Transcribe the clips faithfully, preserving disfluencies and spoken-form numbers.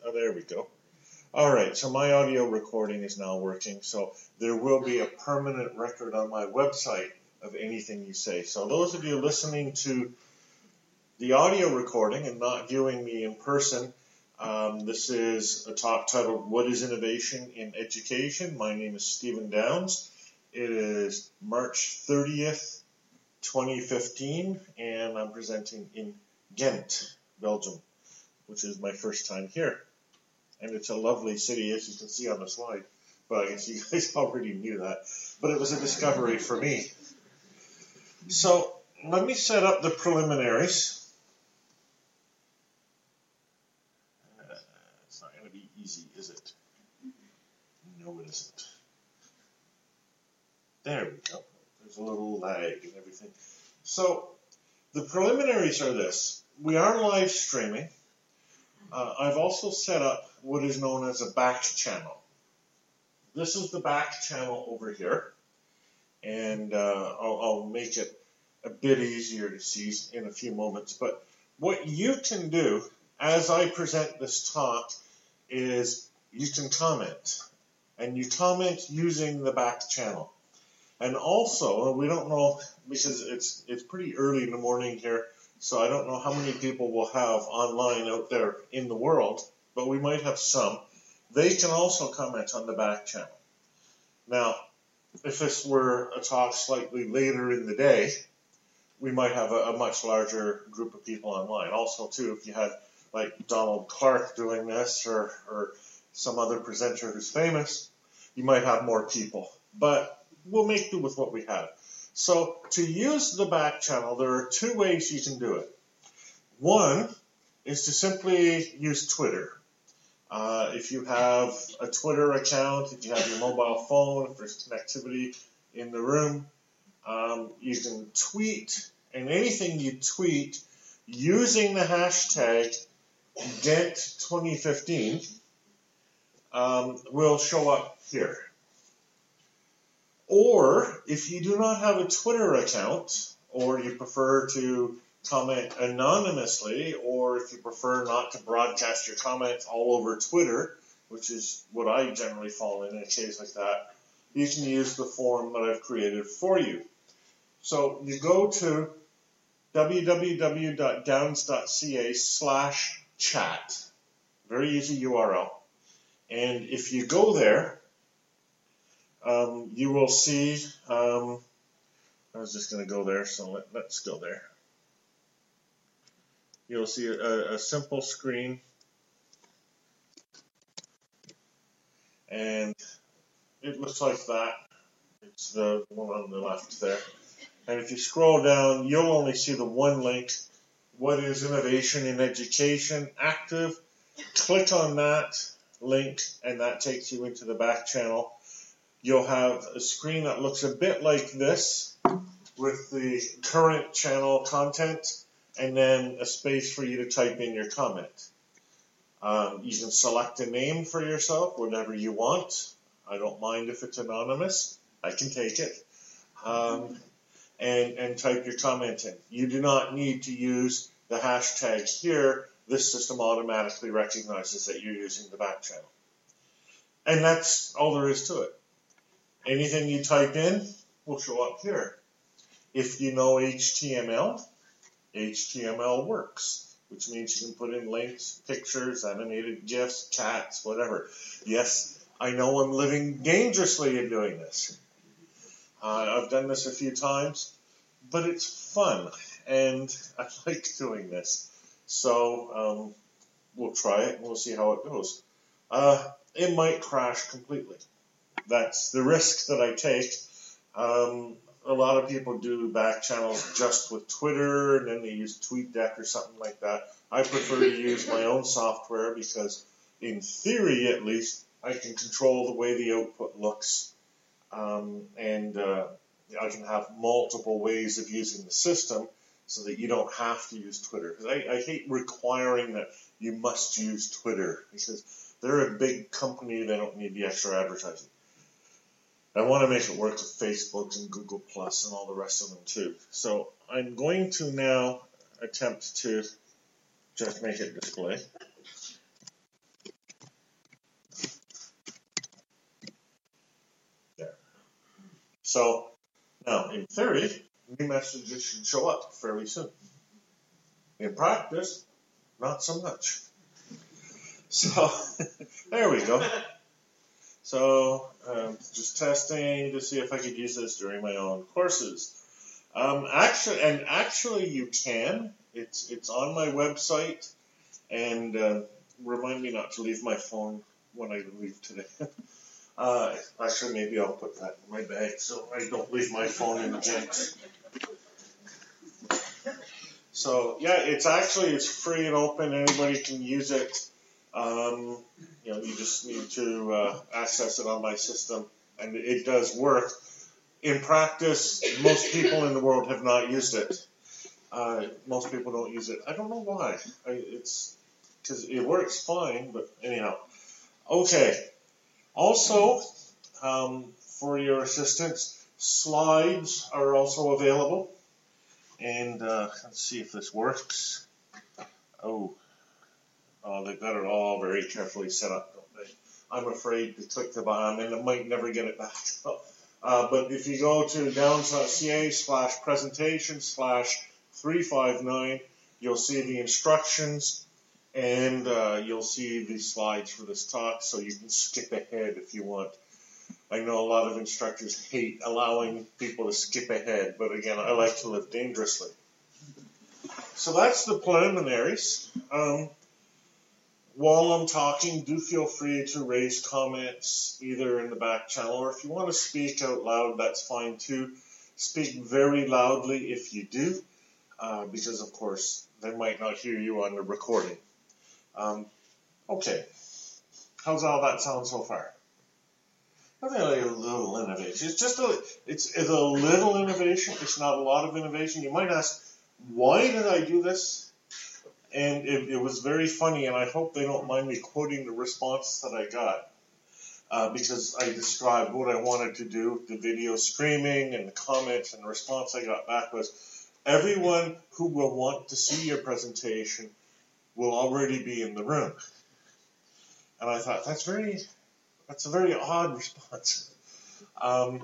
Oh, there we go. All right, so my audio recording is now working, so there will be a permanent record on my website of anything you say. So those of you listening to the audio recording and not viewing me in person, um, this is a talk titled, What is Innovation in Education? My name is Stephen Downs. It is March thirtieth, twenty fifteen, and I'm presenting in Ghent, Belgium, which is my first time here. And it's a lovely city, as you can see on the slide. But I guess you guys already knew that. But it was a discovery for me. So let me set up the preliminaries. Uh, it's not going to be easy, is it? No, it isn't. There we go. There's a little lag and everything. So the preliminaries are this. We are live streaming. Uh, I've also set up what is known as a back channel. This is the back channel over here, and uh, I'll, I'll make it a bit easier to see in a few moments. But what you can do as I present this talk is you can comment, and you comment using the back channel. And also, we don't know, because it's it's pretty early in the morning here, so I don't know how many people we'll have online out there in the world, but we might have some. They can also comment on the back channel. Now, if this were a talk slightly later in the day, we might have a, a much larger group of people online. Also, too, if you had like Donald Clark doing this or, or some other presenter who's famous, you might have more people. But we'll make do with what we have. So to use the back channel, there are two ways you can do it. One is to simply use Twitter. Uh, if you have a Twitter account, if you have your mobile phone, if there's connectivity in the room, um, you can tweet, and anything you tweet using the hashtag Ghent twenty fifteen um, will show up here. Or, if you do not have a Twitter account, or you prefer to comment anonymously, or if you prefer not to broadcast your comments all over Twitter, which is what I generally fall in in a case like that, you can use the form that I've created for you. So you go to www.downs.ca slash chat. Very easy U R L. And if you go there, Um, you will see, um, I was just going to go there, so let, let's go there. You'll see a, a simple screen, and it looks like that. It's the one on the left there. And if you scroll down, you'll only see the one link, What is Innovation in Education Active? Click on that link, and that takes you into the back channel. You'll have a screen that looks a bit like this with the current channel content and then a space for you to type in your comment. Um, you can select a name for yourself, whatever you want. I don't mind if it's anonymous. I can take it. Um, and, and type your comment in. You do not need to use the hashtag here. This system automatically recognizes that you're using the back channel. And that's all there is to it. Anything you type in will show up here. If you know H T M L, H T M L works, which means you can put in links, pictures, animated GIFs, cats, whatever. Yes, I know I'm living dangerously in doing this. Uh, I've done this a few times, but it's fun, and I like doing this. So um, we'll try it, and we'll see how it goes. Uh, it might crash completely. That's the risk that I take. Um, a lot of people do back channels just with Twitter, and then they use TweetDeck or something like that. I prefer to use my own software because, in theory at least, I can control the way the output looks, um, and uh, I can have multiple ways of using the system so that you don't have to use Twitter. Because I, I hate requiring that you must use Twitter because they're a big company. They don't need the extra advertising. I want to make it work with Facebook and Google Plus and all the rest of them too. So I'm going to now attempt to just make it display. So now, in theory, new messages should show up fairly soon. In practice, not so much. So there we go. So um, just testing to see if I could use this during my own courses. Um, actually, and actually, you can. It's it's on my website, and uh, remind me not to leave my phone when I leave today. uh, actually, maybe I'll put that in my bag so I don't leave my phone in the jinx. So yeah, it's actually it's free and open. Anybody can use it. Um, you know, you just need to uh, access it on my system, and it does work. In practice, most people in the world have not used it. Uh, most people don't use it. I don't know why. I, it's because it works fine, but anyhow. Okay. Also, um, for your assistance, slides are also available. And uh, let's see if this works. Oh, oh, they've got it all very carefully set up, don't they? I'm afraid to click the button, and I might never get it back. Uh, but if you go to downs.ca slash presentation slash three five nine, you'll see the instructions, and uh, you'll see the slides for this talk, so you can skip ahead if you want. I know a lot of instructors hate allowing people to skip ahead, but again, I like to live dangerously. So that's the preliminaries. Um, while I'm talking, do feel free to raise comments either in the back channel, or if you want to speak out loud, that's fine too. Speak very loudly if you do, uh, because of course they might not hear you on the recording. Um, okay, how's all that sound so far? I think like a little innovation. It's just a, it's, it's a little innovation. It's not a lot of innovation. You might ask, why did I do this? And it, it was very funny, and I hope they don't mind me quoting the response that I got, uh, because I described what I wanted to do, the video streaming and the comments, and the response I got back was, everyone who will want to see your presentation will already be in the room. And I thought, that's very... That's a very odd response, um,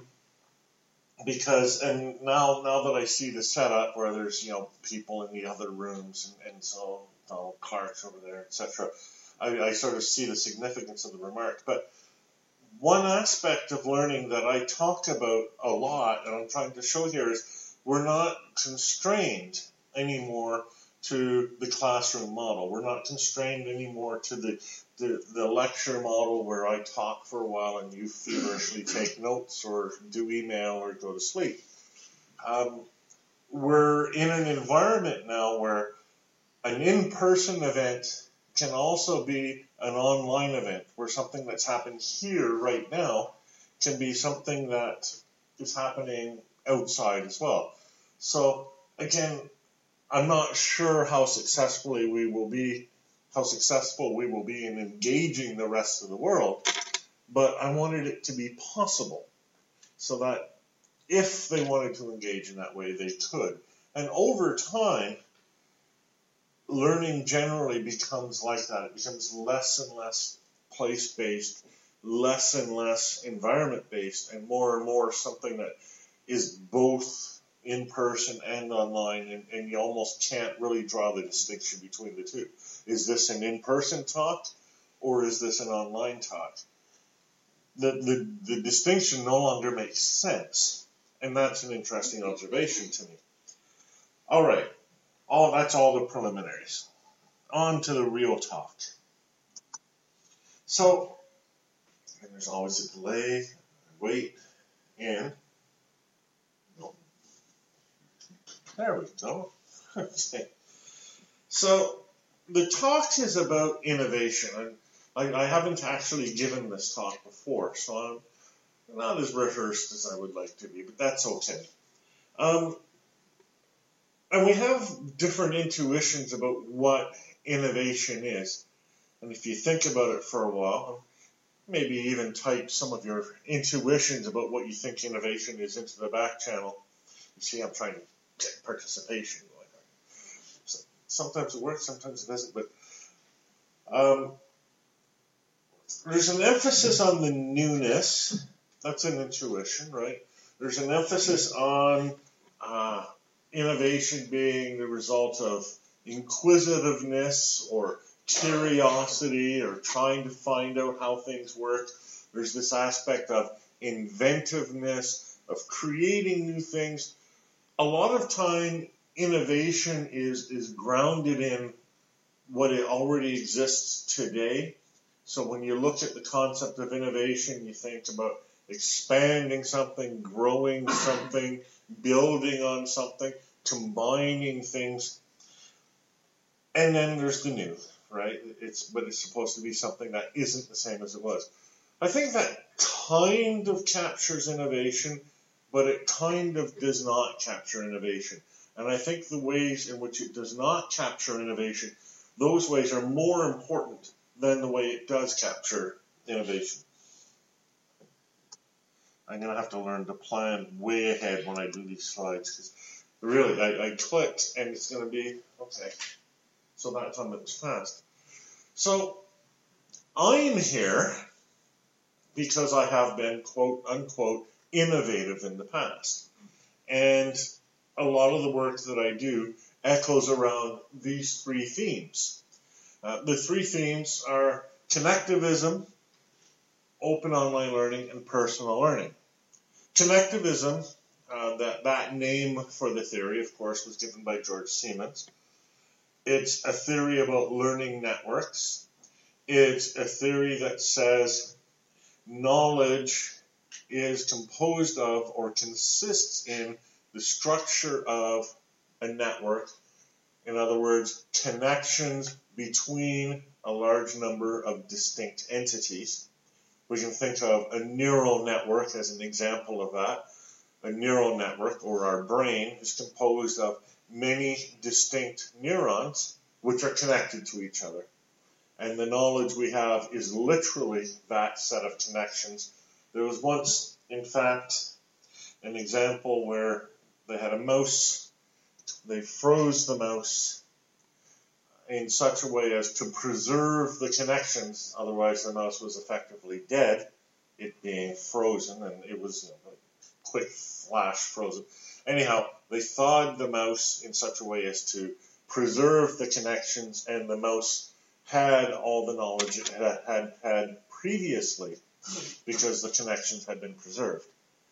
because and now now that I see the setup where there's you know people in the other rooms and, and so you know, Clark's over there, et cetera, I, I sort of see the significance of the remark. But one aspect of learning that I talk about a lot, and I'm trying to show here, is we're not constrained anymore to the classroom model. We're not constrained anymore to the, the, the lecture model where I talk for a while and you feverishly take notes or do email or go to sleep. Um, we're in an environment now where an in-person event can also be an online event, where something that's happened here right now can be something that is happening outside as well. So again, I'm not sure how successfully we will be, how successful we will be in engaging the rest of the world, but I wanted it to be possible so that if they wanted to engage in that way, they could. And over time, learning generally becomes like that. It becomes less and less place-based, less and less environment-based, and more and more something that is both in person and online, and, and you almost can't really draw the distinction between the two. Is this an in-person talk, or is this an online talk? The, the, the distinction no longer makes sense, and that's an interesting observation to me. All right, all that's all the preliminaries. On to the real talk. So, and there's always a delay, wait, and there we go. Okay. So the talk is about innovation, and I, I haven't actually given this talk before, so I'm not as rehearsed as I would like to be, but that's okay. Um, and we have different intuitions about what innovation is. And if you think about it for a while, maybe even type some of your intuitions about what you think innovation is into the back channel. You see, I'm trying to get participation going on. So sometimes it works, sometimes it doesn't, but um, there's an emphasis on the newness. That's an intuition, right? there's an emphasis on uh, innovation being the result of inquisitiveness or curiosity or trying to find out how things work. There's this aspect of inventiveness, of creating new things. A lot of time, innovation is, is grounded in what it already exists today. So when you look at the concept of innovation, you think about expanding something, growing something, building on something, combining things. And then there's the new, right? It's but it's supposed to be something that isn't the same as it was. I think that kind of captures innovation, but it kind of does not capture innovation. And I think the ways in which it does not capture innovation, those ways are more important than the way it does capture innovation. I'm going to have to learn to plan way ahead when I do these slides, because really, I, I clicked and it's going to be, okay, so that time it was fast. So I'm here because I have been, quote unquote, innovative in the past. And a lot of the work that I do echoes around these three themes. Uh, the three themes are connectivism, open online learning, and personal learning. Connectivism, uh, that, that name for the theory, of course, was given by George Siemens. It's a theory about learning networks. It's a theory that says knowledge is composed of or consists in the structure of a network. In other words, connections between a large number of distinct entities. We can think of a neural network as an example of that. A neural network, or our brain, is composed of many distinct neurons which are connected to each other. And the knowledge we have is literally that set of connections. There was once, in fact, an example where they had a mouse. They froze the mouse in such a way as to preserve the connections. Otherwise, the mouse was effectively dead, it being frozen, and it was, you know, quick flash frozen. Anyhow, they thawed the mouse in such a way as to preserve the connections, and the mouse had all the knowledge it had had, had previously because the connections had been preserved.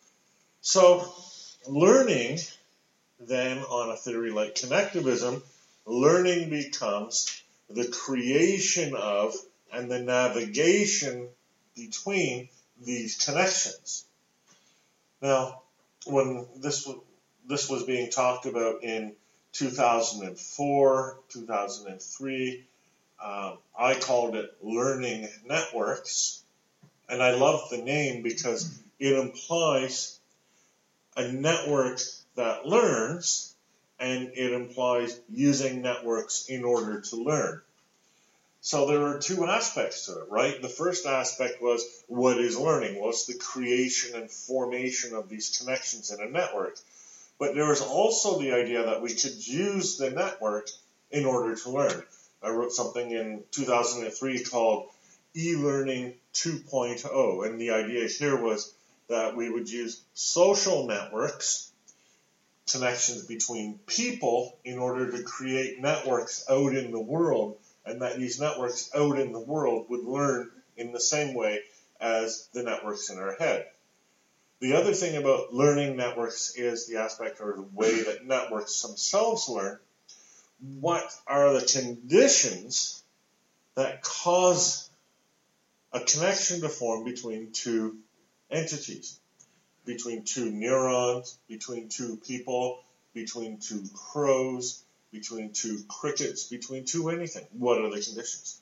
So learning, then, on a theory like connectivism, learning becomes the creation of and the navigation between these connections. Now, when this was, this was being talked about in two thousand four, two thousand three, um, I called it learning networks. And I love the name because it implies a network that learns, and it implies using networks in order to learn. So there are two aspects to it, right? The first aspect was, what is learning? Well, it's the creation and formation of these connections in a network. But there was also the idea that we could use the network in order to learn. I wrote something in two thousand three called e-learning two point oh, and the idea here was that we would use social networks, connections between people, in order to create networks out in the world, and that these networks out in the world would learn in the same way as the networks in our head. The other thing about learning networks is the aspect or the way that networks themselves learn. What are the conditions that cause a connection to form between two entities, between two neurons, between two people, between two crows, between two crickets, between two anything? What are the conditions?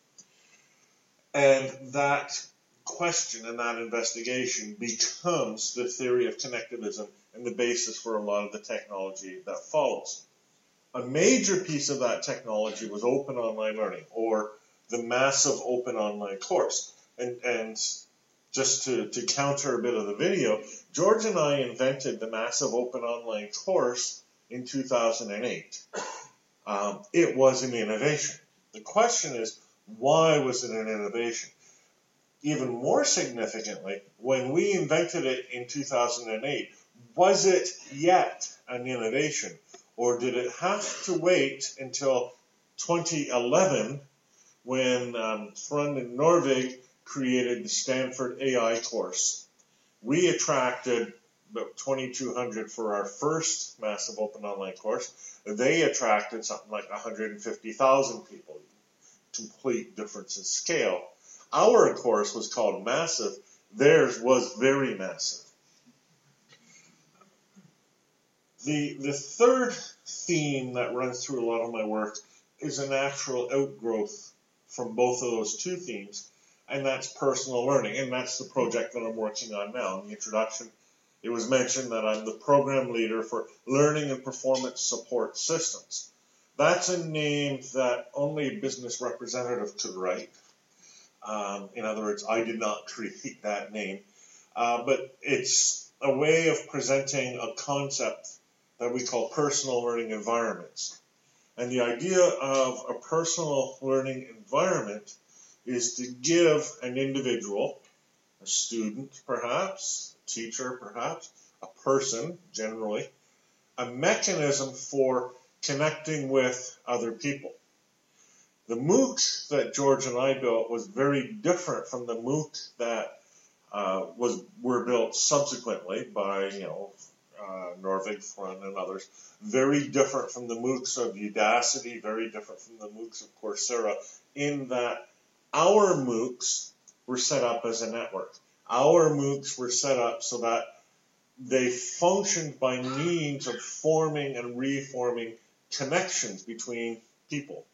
And that question and that investigation becomes the theory of connectivism and the basis for a lot of the technology that follows. A major piece of that technology was open online learning, or the massive open online course. And, and just to, to counter a bit of the video, George and I invented the massive open online course in two thousand eight. Um, it was an innovation. The question is, why was it an innovation? Even more significantly, when we invented it in two thousand eight, Was it yet an innovation, or did it have to wait until twenty eleven when um, Frund and Norvig created the Stanford A I course? We attracted about twenty-two hundred for our first massive open online course. They attracted something like one hundred fifty thousand people. Complete difference in scale. Our course was called Massive. Theirs was very massive. The, the third theme that runs through a lot of my work is a natural outgrowth from both of those two themes, and that's personal learning, and that's the project that I'm working on now. In the introduction, it was mentioned that I'm the program leader for Learning and Performance Support Systems. That's a name that only a business representative could write. Um, in other words, I did not create that name, uh, but it's a way of presenting a concept that we call personal learning environments. And the idea of a personal learning environment is to give an individual, a student perhaps, a teacher perhaps, a person generally, a mechanism for connecting with other people. The MOOC that George and I built was very different from the MOOC that uh, was were built subsequently by, you know, uh, Norvig, Frund, and others. Very different from the MOOCs of Udacity, very different from the MOOCs of Coursera, in that our MOOCs were set up as a network. Our MOOCs were set up so that they functioned by means of forming and reforming connections between people,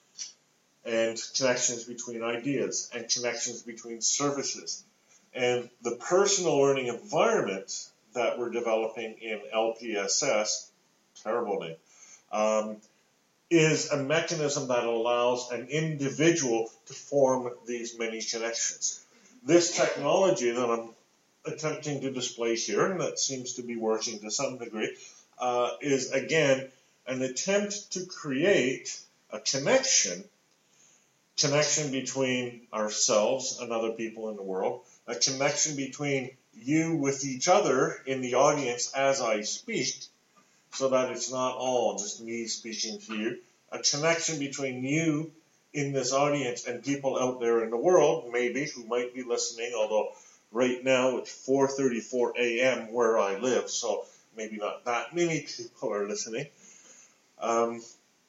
and connections between ideas, and connections between services. And the personal learning environment that we're developing in L P S S, terrible name, um, is a mechanism that allows an individual to form these many connections. This technology that I'm attempting to display here, and that seems to be working to some degree, uh, is again an attempt to create a connection, connection between ourselves and other people in the world, a connection between you with each other in the audience as I speak, so that it's not all just me speaking to you, a connection between you in this audience and people out there in the world, maybe, who might be listening, although right now it's four thirty-four a.m. where I live, so maybe not that many people are listening. Um,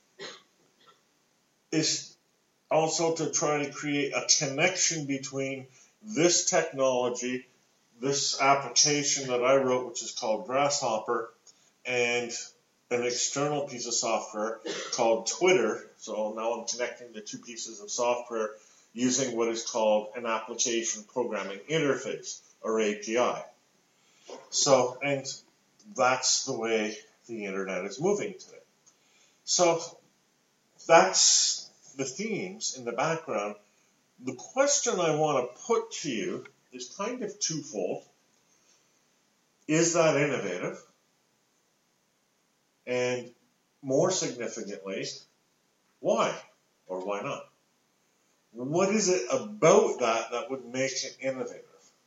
is also to try to create a connection between this technology, this application that I wrote, which is called Grasshopper, and an external piece of software called Twitter. So now I'm connecting the two pieces of software using what is called an application programming interface, or A P I. So, and that's the way the internet is moving today. So that's the themes in the background. The question I want to put to you is kind of twofold. Is that innovative? And more significantly, why or why not? What is it about that that would make it innovative?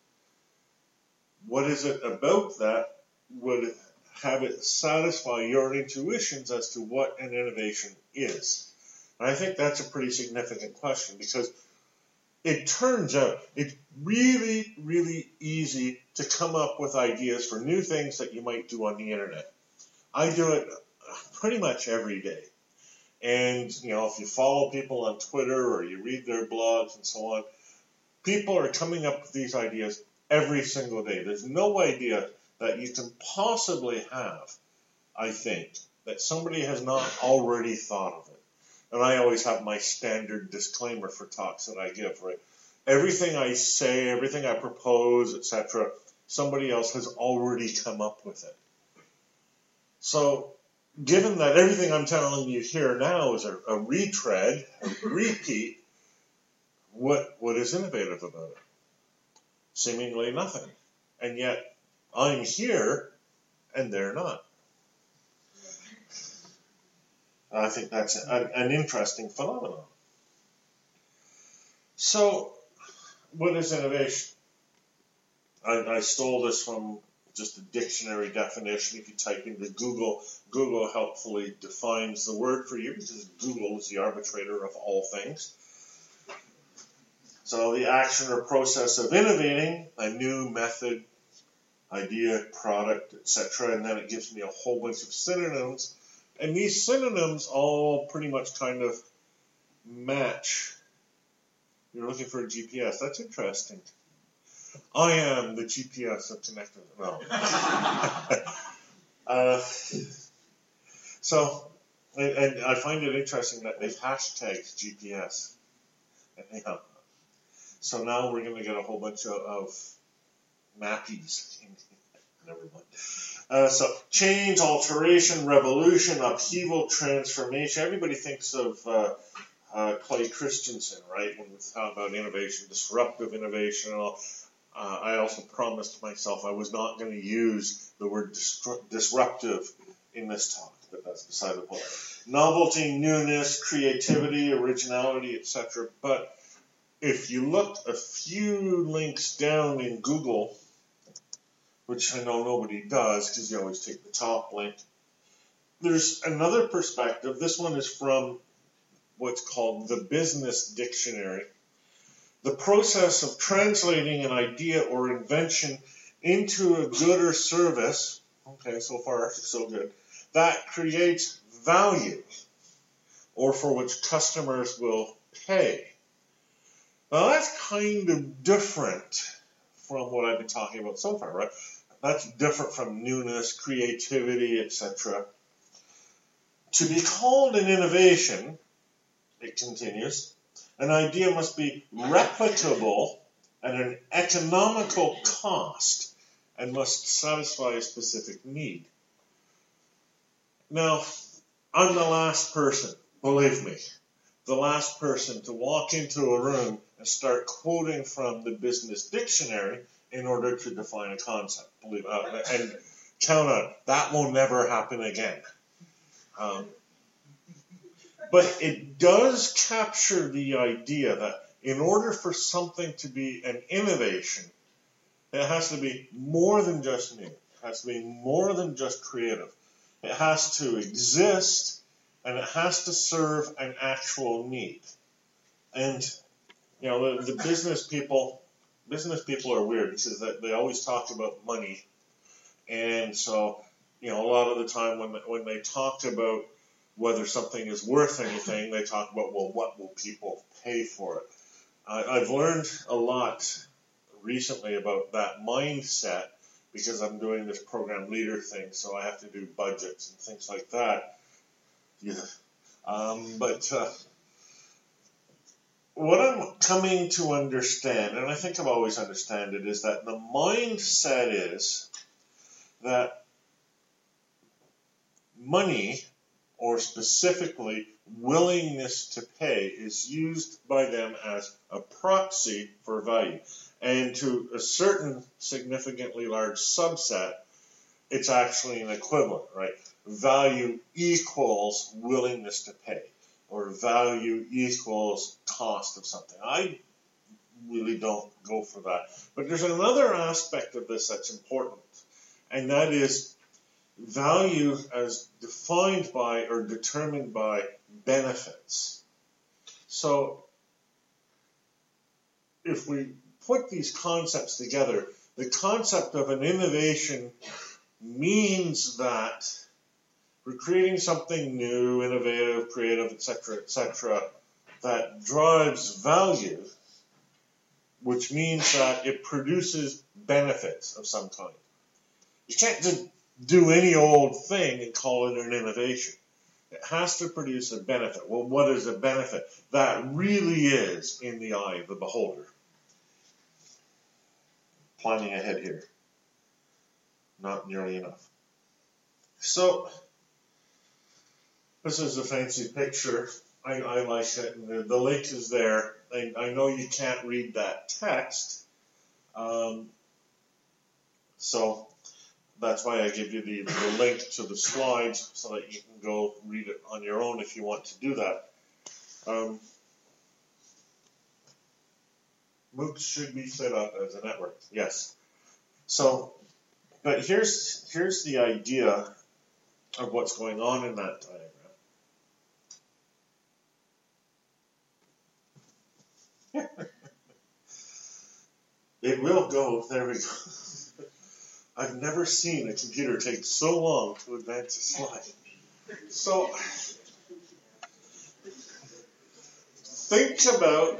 What is it about that would have it satisfy your intuitions as to what an innovation is? And I think that's a pretty significant question, because it turns out it's really, really easy to come up with ideas for new things that you might do on the internet. I do it pretty much every day. And, you know, if you follow people on Twitter or you read their blogs and so on, people are coming up with these ideas every single day. There's no idea that you can possibly have, I think, that somebody has not already thought of it. And I always have my standard disclaimer for talks that I give, right? Everything I say, everything I propose, et cetera, somebody else has already come up with it. So, given that everything I'm telling you here now is a, a retread, a repeat, what what is innovative about it? Seemingly nothing. And yet, I'm here, and they're not. I think that's a, an interesting phenomenon. So, what is innovation? I, I stole this from just a dictionary definition. If you type into Google, Google helpfully defines the word for you because Google is the arbitrator of all things. So the action or process of innovating a new method, idea, product, et cetera, and then it gives me a whole bunch of synonyms. And these synonyms all pretty much kind of match. You're looking for a G P S. That's interesting. I am the G P S of connected. No. uh, so, and, and I find it interesting that they've hashtagged G P S. Anyhow, so now we're going to get a whole bunch of, of mappies. Never mind. Uh, so, change, alteration, revolution, upheaval, transformation. Everybody thinks of uh, uh, Clay Christensen, right? When we talk about innovation, disruptive innovation and all. Uh, I also promised myself I was not going to use the word distru- disruptive in this talk, but that's beside the point. Novelty, newness, creativity, originality, et cetera. But if you look a few links down in Google, which I know nobody does because you always take the top link, there's another perspective. This one is from what's called the Business Dictionary. The process of translating an idea or invention into a good or service, okay, so far so good, that creates value or for which customers will pay. Now that's kind of different from what I've been talking about so far, right? That's different from newness, creativity, et cetera. To be called an innovation, it continues, an idea must be replicable at an economical cost and must satisfy a specific need. Now, I'm the last person, believe me, the last person to walk into a room and start quoting from the Business Dictionary in order to define a concept. Believe uh, and count on it, that will never happen again. Um, But it does capture the idea that in order for something to be an innovation, it has to be more than just new. It has to be more than just creative. It has to exist, and it has to serve an actual need. And, you know, the, the business people, business people are weird because they, they always talk about money. And so, you know, a lot of the time when when they talk about whether something is worth anything, they talk about, well, what will people pay for it? Uh, I've learned a lot recently about that mindset because I'm doing this program leader thing, so I have to do budgets and things like that. Yeah. Um, but uh, what I'm coming to understand, and I think I've always understood it, is that the mindset is that money, or specifically willingness to pay, is used by them as a proxy for value. And to a certain significantly large subset, it's actually an equivalent, right? Value equals willingness to pay, or value equals cost of something. I really don't go for that. But there's another aspect of this that's important, and that is value as defined by or determined by benefits. So if we put these concepts together, the concept of an innovation means that we're creating something new, innovative, creative, et cetera, et cetera, that drives value, which means that it produces benefits of some kind. You can't just do any old thing and call it an innovation. It has to produce a benefit. Well, what is a benefit? That really is in the eye of the beholder. Planning ahead here. Not nearly enough. So, this is a fancy picture. I, I like it. And the, the link is there. I, I know you can't read that text. Um, so, that's why I give you the, the link to the slides so that you can go read it on your own if you want to do that. Um, MOOCs should be set up as a network, yes. So but here's here's the idea of what's going on in that diagram. It will go. There we go. I've never seen a computer take so long to advance a slide. So think about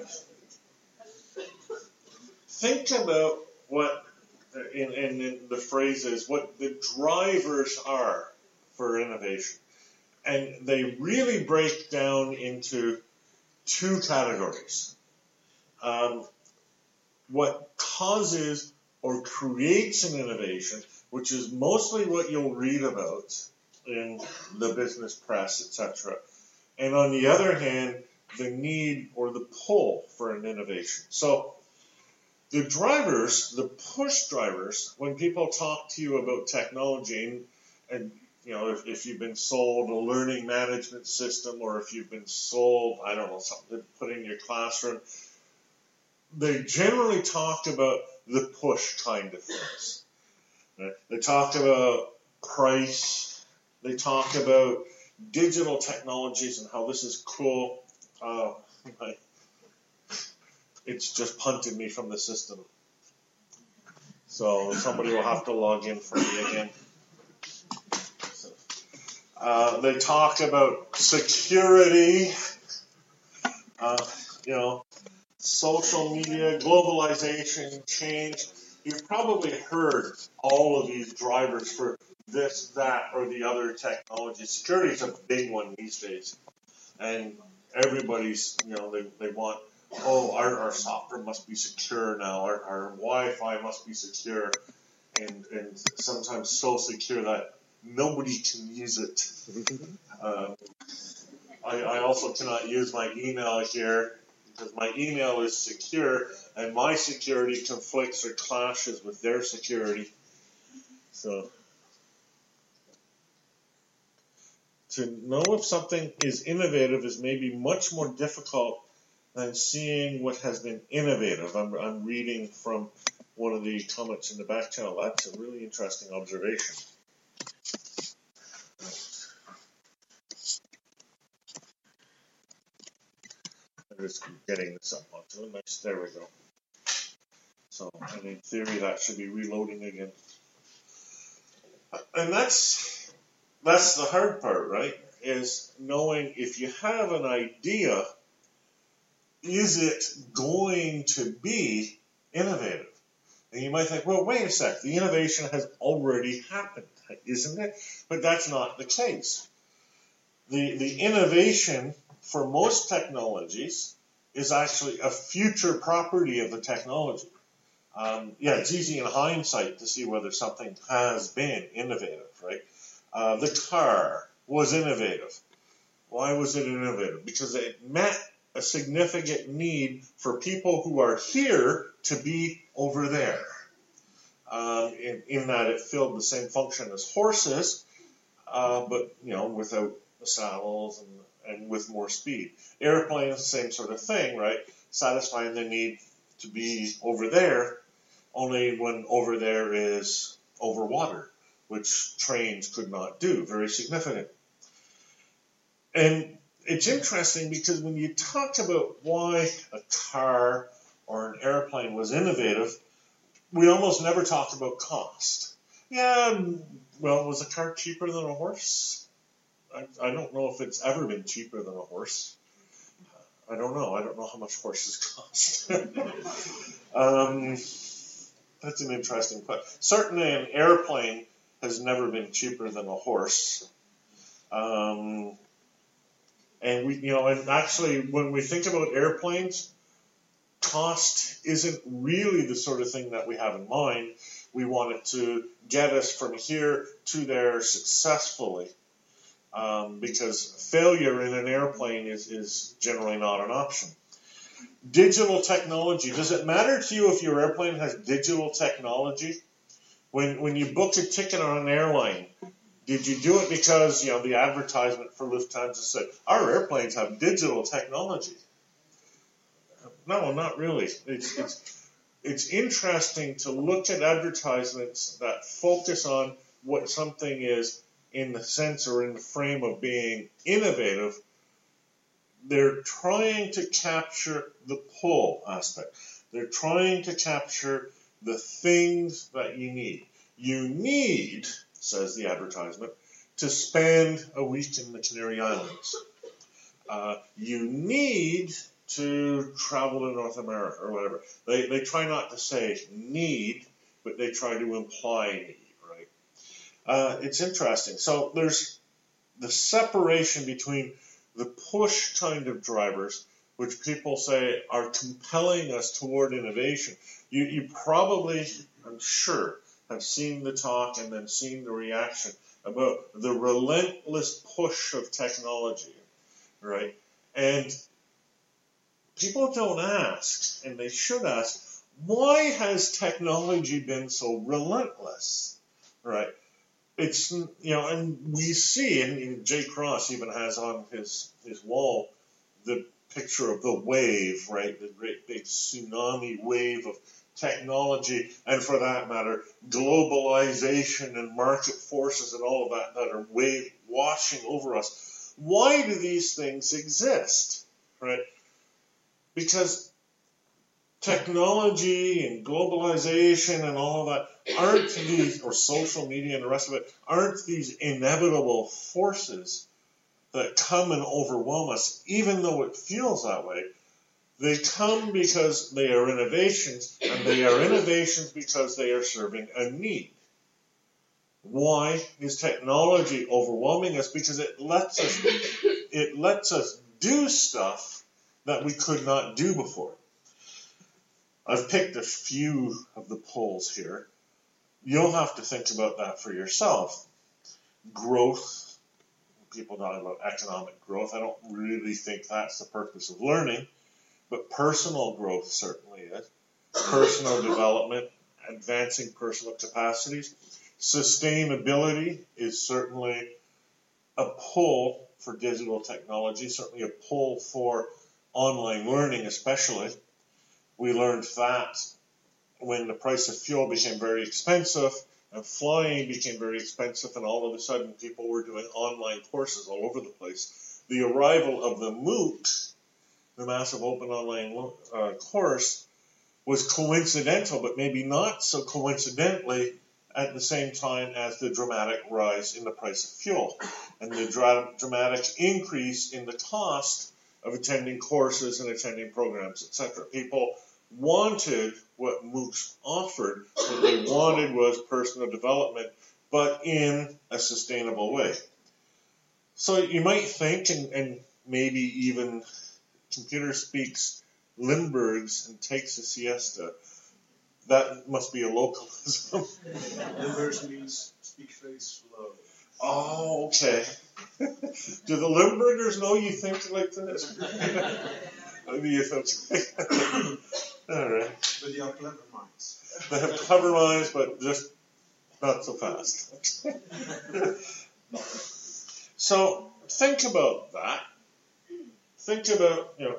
think about what in, in, in the phrase is what the drivers are for innovation, and they really break down into two categories. Um, what causes or creates an innovation, which is mostly what you'll read about in the business press, et cetera. And on the other hand, the need or the pull for an innovation. So the drivers, the push drivers, when people talk to you about technology, and, and you know, if, if you've been sold a learning management system, or if you've been sold, I don't know, something to put in your classroom, they generally talk about the push kind of things. Right? They talk about price. They talk about digital technologies and how this is cool. Uh, my, it's just punted me from the system. So somebody will have to log in for me again. So, uh, they talk about security, uh, you know, social media, globalization, change. You've probably heard all of these drivers for this, that, or the other technology. Security is a big one these days. And everybody's, you know, they, they want, oh, our, our software must be secure now. Our, our Wi-Fi must be secure. And, and sometimes so secure that nobody can use it. Uh, I, I also cannot use my email here, because my email is secure, and my security conflicts or clashes with their security. So, to know if something is innovative is maybe much more difficult than seeing what has been innovative. I'm, I'm reading from one of the comments in the back channel. That's a really interesting observation. I'm just getting this up onto a nice, there we go. So, and in theory, that should be reloading again. And that's, that's the hard part, right? Is knowing if you have an idea, is it going to be innovative? And you might think, well, wait a sec, the innovation has already happened, isn't it? But that's not the case. The, the innovation for most technologies is actually a future property of the technology. Um, yeah, it's easy in hindsight to see whether something has been innovative, right? Uh, the car was innovative. Why was it innovative? Because it met a significant need for people who are here to be over there. Um, in, in that it filled the same function as horses, uh, but, you know, without the saddles and and with more speed. Airplanes, same sort of thing, right? Satisfying the need to be over there, only when over there is over water, which trains could not do. Very significant. And it's interesting because when you talk about why a car or an airplane was innovative, we almost never talk about cost. Yeah, well, was a car cheaper than a horse? I, I don't know if it's ever been cheaper than a horse. I don't know. I don't know how much horses cost. um, that's an interesting question. Certainly an airplane has never been cheaper than a horse. Um, and we, you know, and actually when we think about airplanes, cost isn't really the sort of thing that we have in mind. We want it to get us from here to there successfully. Um, because failure in an airplane is, is generally not an option. Digital technology. Does it matter to you if your airplane has digital technology? When when you booked a ticket on an airline, did you do it because, you know, the advertisement for Lufthansa said, our airplanes have digital technology? No, not really. It's, it's it's interesting to look at advertisements that focus on what something is in the sense or in the frame of being innovative. They're trying to capture the pull aspect. They're trying to capture the things that you need. You need, says the advertisement, to spend a week in the Canary Islands. Uh, you need to travel to North America or whatever. They, they try not to say need, but they try to imply need, right? Uh, it's interesting. So there's the separation between the push kind of drivers, which people say are compelling us toward innovation. You, you probably, I'm sure, have seen the talk and then seen the reaction about the relentless push of technology, right? And people don't ask, and they should ask, why has technology been so relentless, right? It's, you know, and we see, and Jay Cross even has on his, his wall the picture of the wave, right? The great big tsunami wave of technology, and for that matter, globalization and market forces and all of that that are wave washing over us. Why do these things exist, right? Because technology and globalization and all of that aren't these, or social media and the rest of it, aren't these inevitable forces that come and overwhelm us, even though it feels that way. They come because they are innovations, and they are innovations because they are serving a need. Why is technology overwhelming us? Because it lets us, it lets us do stuff that we could not do before. I've picked a few of the polls here. You'll have to think about that for yourself. Growth. People talk about economic growth. I don't really think that's the purpose of learning, but personal growth certainly is. Personal development, advancing personal capacities. Sustainability is certainly a pull for digital technology, certainly a pull for online learning especially. We learned that when the price of fuel became very expensive and flying became very expensive, and all of a sudden people were doing online courses all over the place. The arrival of the MOOC, the Massive Open Online uh, Course, was coincidental, but maybe not so coincidentally, at the same time as the dramatic rise in the price of fuel and the dra- dramatic increase in the cost of attending courses and attending programs, et cetera. People wanted what MOOCs offered. What they wanted was personal development, but in a sustainable way. So you might think, and, and maybe even computer speaks Lindbergh's and takes a siesta. That must be a localism. Lindbergh's means speak very slow. Oh, okay. Do the Limburgers know you think like this? Maybe you think. All right. But they are clever minds. They have clever minds, but just not so fast. So think about that. Think about, you know,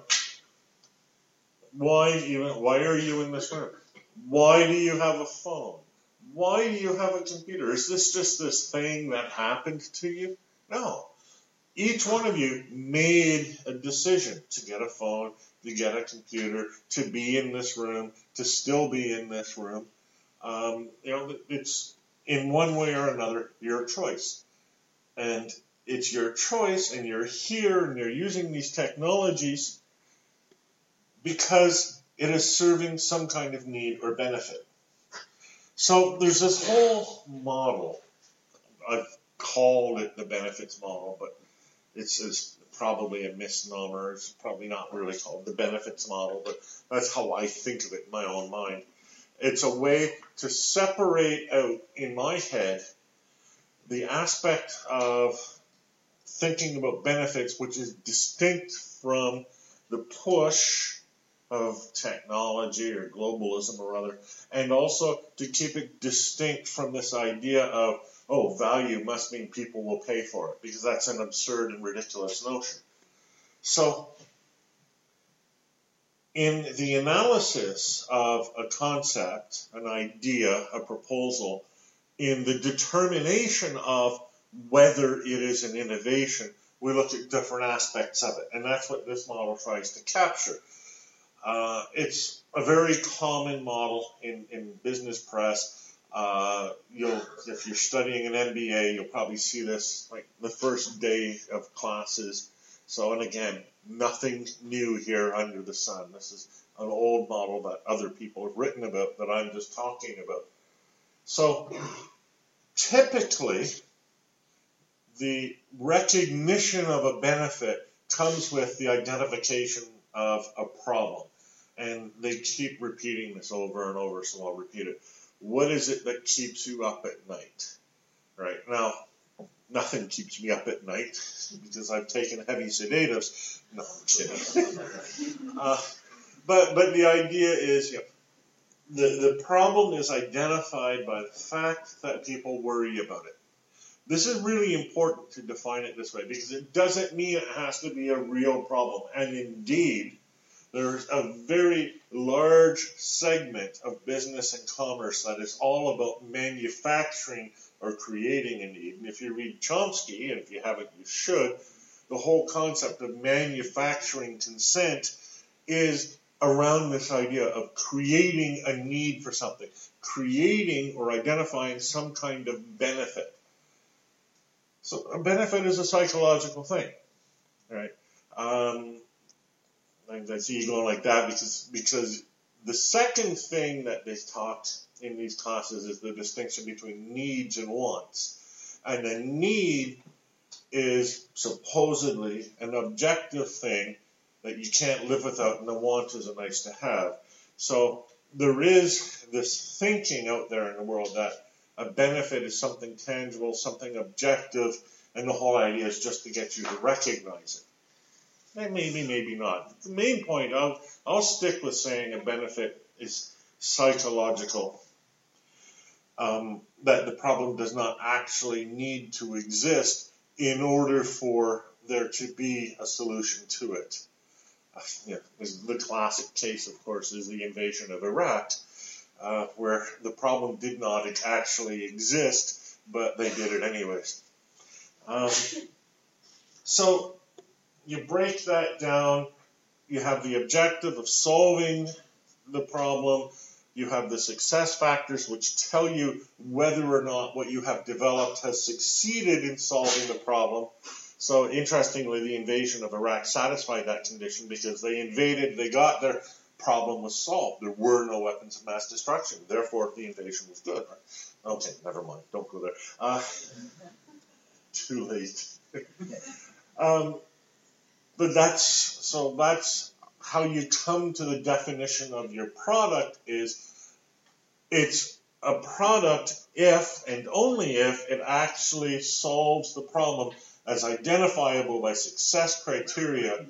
why even why are you in this room? Why do you have a phone? Why do you have a computer? Is this just this thing that happened to you? No. Each one of you made a decision to get a phone, to get a computer, to be in this room, to still be in this room. Um, you know, it's in one way or another your choice. And it's your choice, and you're here, and you're using these technologies because it is serving some kind of need or benefit. So there's this whole model. I've called it the benefits model, but it's, it's probably a misnomer. It's probably not really called the benefits model, but that's how I think of it in my own mind. It's a way to separate out in my head the aspect of thinking about benefits, which is distinct from the push of technology or globalism or other, and also to keep it distinct from this idea of, oh, value must mean people will pay for it, because that's an absurd and ridiculous notion. So in the analysis of a concept, an idea, a proposal, in the determination of whether it is an innovation, we look at different aspects of it. And that's what this model tries to capture. Uh, it's a very common model in, in business press. Uh, you'll, if you're studying an M B A, you'll probably see this like the first day of classes. So, and again, nothing new here under the sun. This is an old model that other people have written about that I'm just talking about. So, typically, the recognition of a benefit comes with the identification of a problem. And they keep repeating this over and over, so I'll repeat it. What is it that keeps you up at night? Right now, nothing keeps me up at night because I've taken heavy sedatives. No, I'm kidding. uh, but but the idea is, you know, the the problem is identified by the fact that people worry about it. This is really important to define it this way because it doesn't mean it has to be a real problem. And indeed, there's a very large segment of business and commerce that is all about manufacturing or creating a need. And if you read Chomsky, and if you haven't, you should, the whole concept of manufacturing consent is around this idea of creating a need for something, creating or identifying some kind of benefit. So a benefit is a psychological thing, right? Um, I see you going like that because because the second thing that they taught in these classes is the distinction between needs and wants. And a need is supposedly an objective thing that you can't live without, and a want is a nice to have. So there is this thinking out there in the world that a benefit is something tangible, something objective, and the whole idea is just to get you to recognize it. Maybe, maybe not. The main point, I'll, I'll stick with saying a benefit is psychological, um, that the problem does not actually need to exist in order for there to be a solution to it. Uh, yeah, the classic case, of course, is the invasion of Iraq, uh, where the problem did not actually exist, but they did it anyways. Um, so, you break that down, you have the objective of solving the problem, you have the success factors which tell you whether or not what you have developed has succeeded in solving the problem. So interestingly, the invasion of Iraq satisfied that condition because they invaded, they got their problem was solved. There were no weapons of mass destruction. Therefore, the invasion was good. Okay, never mind. Don't go there. Uh, too late. um, But that's, so that's how you come to the definition of your product is it's a product if and only if it actually solves the problem as identifiable by success criteria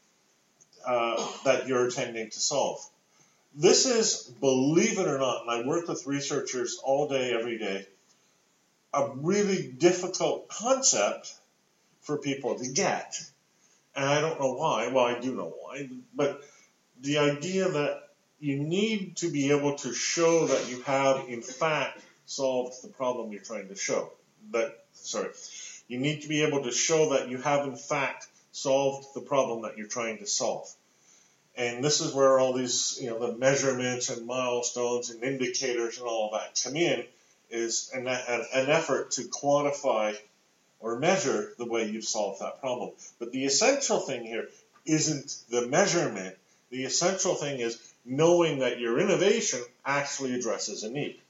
uh, that you're intending to solve. This is, believe it or not, and I work with researchers all day, every day, a really difficult concept for people to get. And I don't know why. Well, I do know why. But the idea that you need to be able to show that you have, in fact, solved the problem you're trying to show. That, sorry. You need to be able to show that you have, in fact, solved the problem that you're trying to solve. And this is where all these, you know, the measurements and milestones and indicators and all of that come in, is an, an, an effort to quantify or measure the way you've solved that problem. But the essential thing here isn't the measurement. The essential thing is knowing that your innovation actually addresses a need.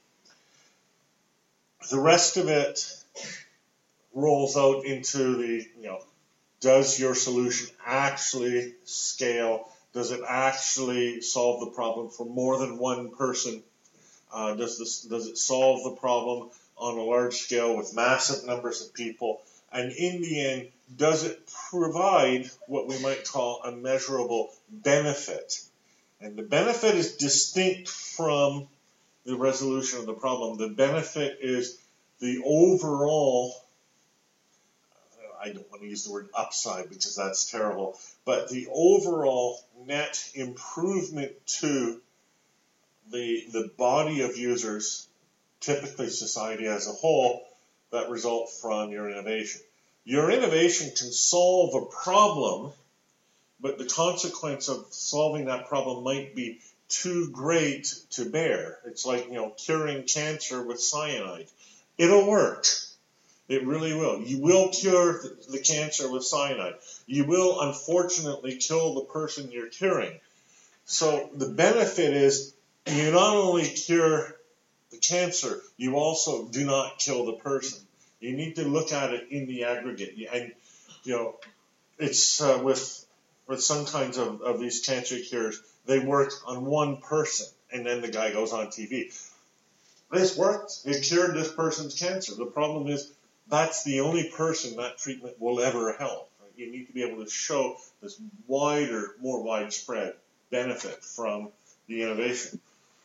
The rest of it rolls out into the, you know, does your solution actually scale? Does it actually solve the problem for more than one person? Uh, does this, does it solve the problem on a large scale with massive numbers of people? And in the end, does it provide what we might call a measurable benefit? And the benefit is distinct from the resolution of the problem. The benefit is the overall, I don't want to use the word upside because that's terrible, but the overall net improvement to the, the body of users, typically society as a whole, that result from your innovation. Your innovation can solve a problem, but the consequence of solving that problem might be too great to bear. It's like, you know, curing cancer with cyanide. It'll work. It really will. You will cure the cancer with cyanide. You will, unfortunately, kill the person you're curing. So the benefit is you not only cure the cancer, you also do not kill the person. You need to look at it in the aggregate. And, you know, it's uh, with with some kinds of, of these cancer cures, they work on one person, and then the guy goes on T V. This worked. It cured this person's cancer. The problem is that's the only person that treatment will ever help. You need to be able to show this wider, more widespread benefit from the innovation.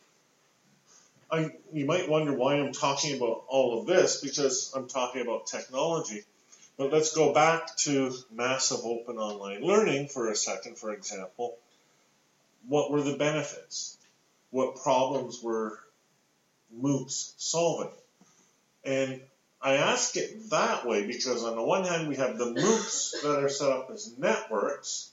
I, you might wonder why I'm talking about all of this, because I'm talking about technology. But let's go back to massive open online learning for a second, for example. What were the benefits? What problems were MOOCs solving? And I ask it that way because on the one hand, we have the MOOCs that are set up as networks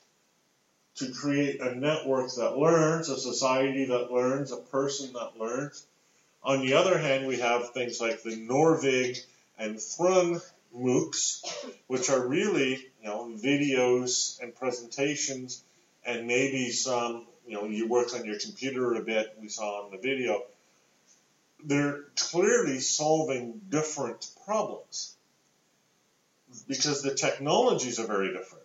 to create a network that learns, a society that learns, a person that learns. On the other hand, we have things like the Norvig and Thrun MOOCs, which are really, you know, videos and presentations and maybe some, you know, you work on your computer a bit, we saw on the video. They're clearly solving different problems because the technologies are very different.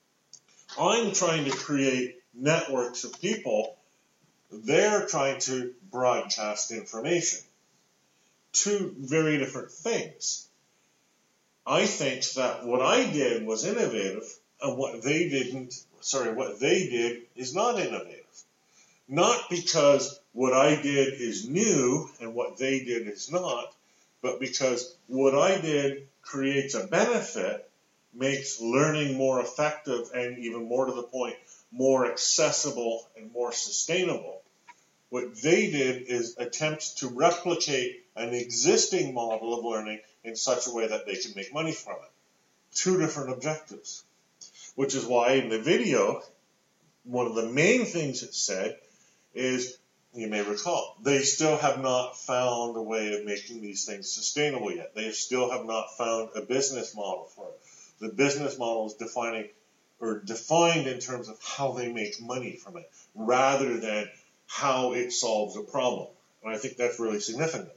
I'm trying to create networks of people. They're trying to broadcast information. Two very different things. I think that what I did was innovative, and what they didn't, sorry, what they did is not innovative. Not because what I did is new and what they did is not, but because what I did creates a benefit, makes learning more effective, and even more to the point, more accessible and more sustainable. What they did is attempt to replicate an existing model of learning in such a way that they can make money from it. Two different objectives. Which is why in the video, one of the main things it said is, you may recall, they still have not found a way of making these things sustainable yet. They still have not found a business model for it. The business model is defining or defined in terms of how they make money from it, rather than how it solves a problem. And I think that's really significant.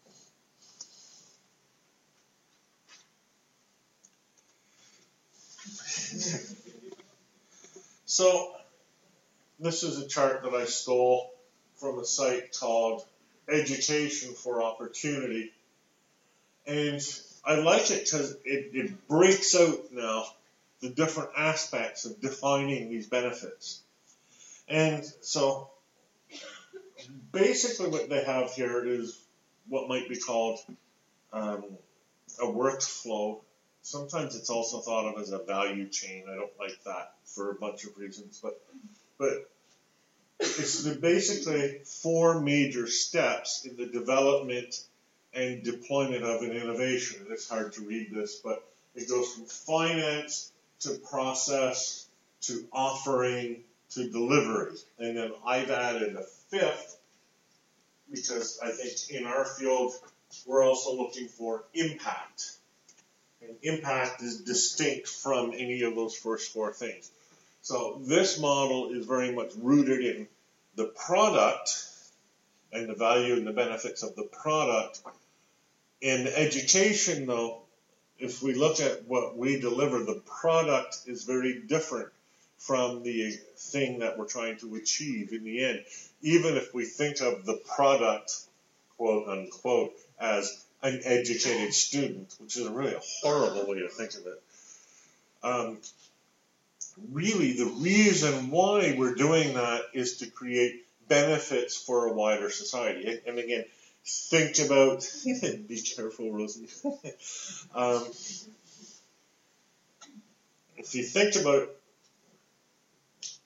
So, this is a chart that I stole from a site called Education for Opportunity. And I like it because it, it breaks out now the different aspects of defining these benefits. And so, basically what they have here is what might be called um, a workflow. Sometimes it's also thought of as a value chain. I don't like that for a bunch of reasons, but but it's the basically four major steps in the development and deployment of an innovation. It's hard to read this, but it goes from finance to process to offering to delivery. And then I've added a fifth because I think in our field we're also looking for impact. And impact is distinct from any of those first four things. So this model is very much rooted in the product and the value and the benefits of the product. In education, though, if we look at what we deliver, the product is very different from the thing that we're trying to achieve in the end. Even if we think of the product, quote unquote, as an educated student, which is a really a horrible way to think of it. Um, really, the reason why we're doing that is to create benefits for a wider society. And, and again, think about, be careful, Rosie. um, if you think about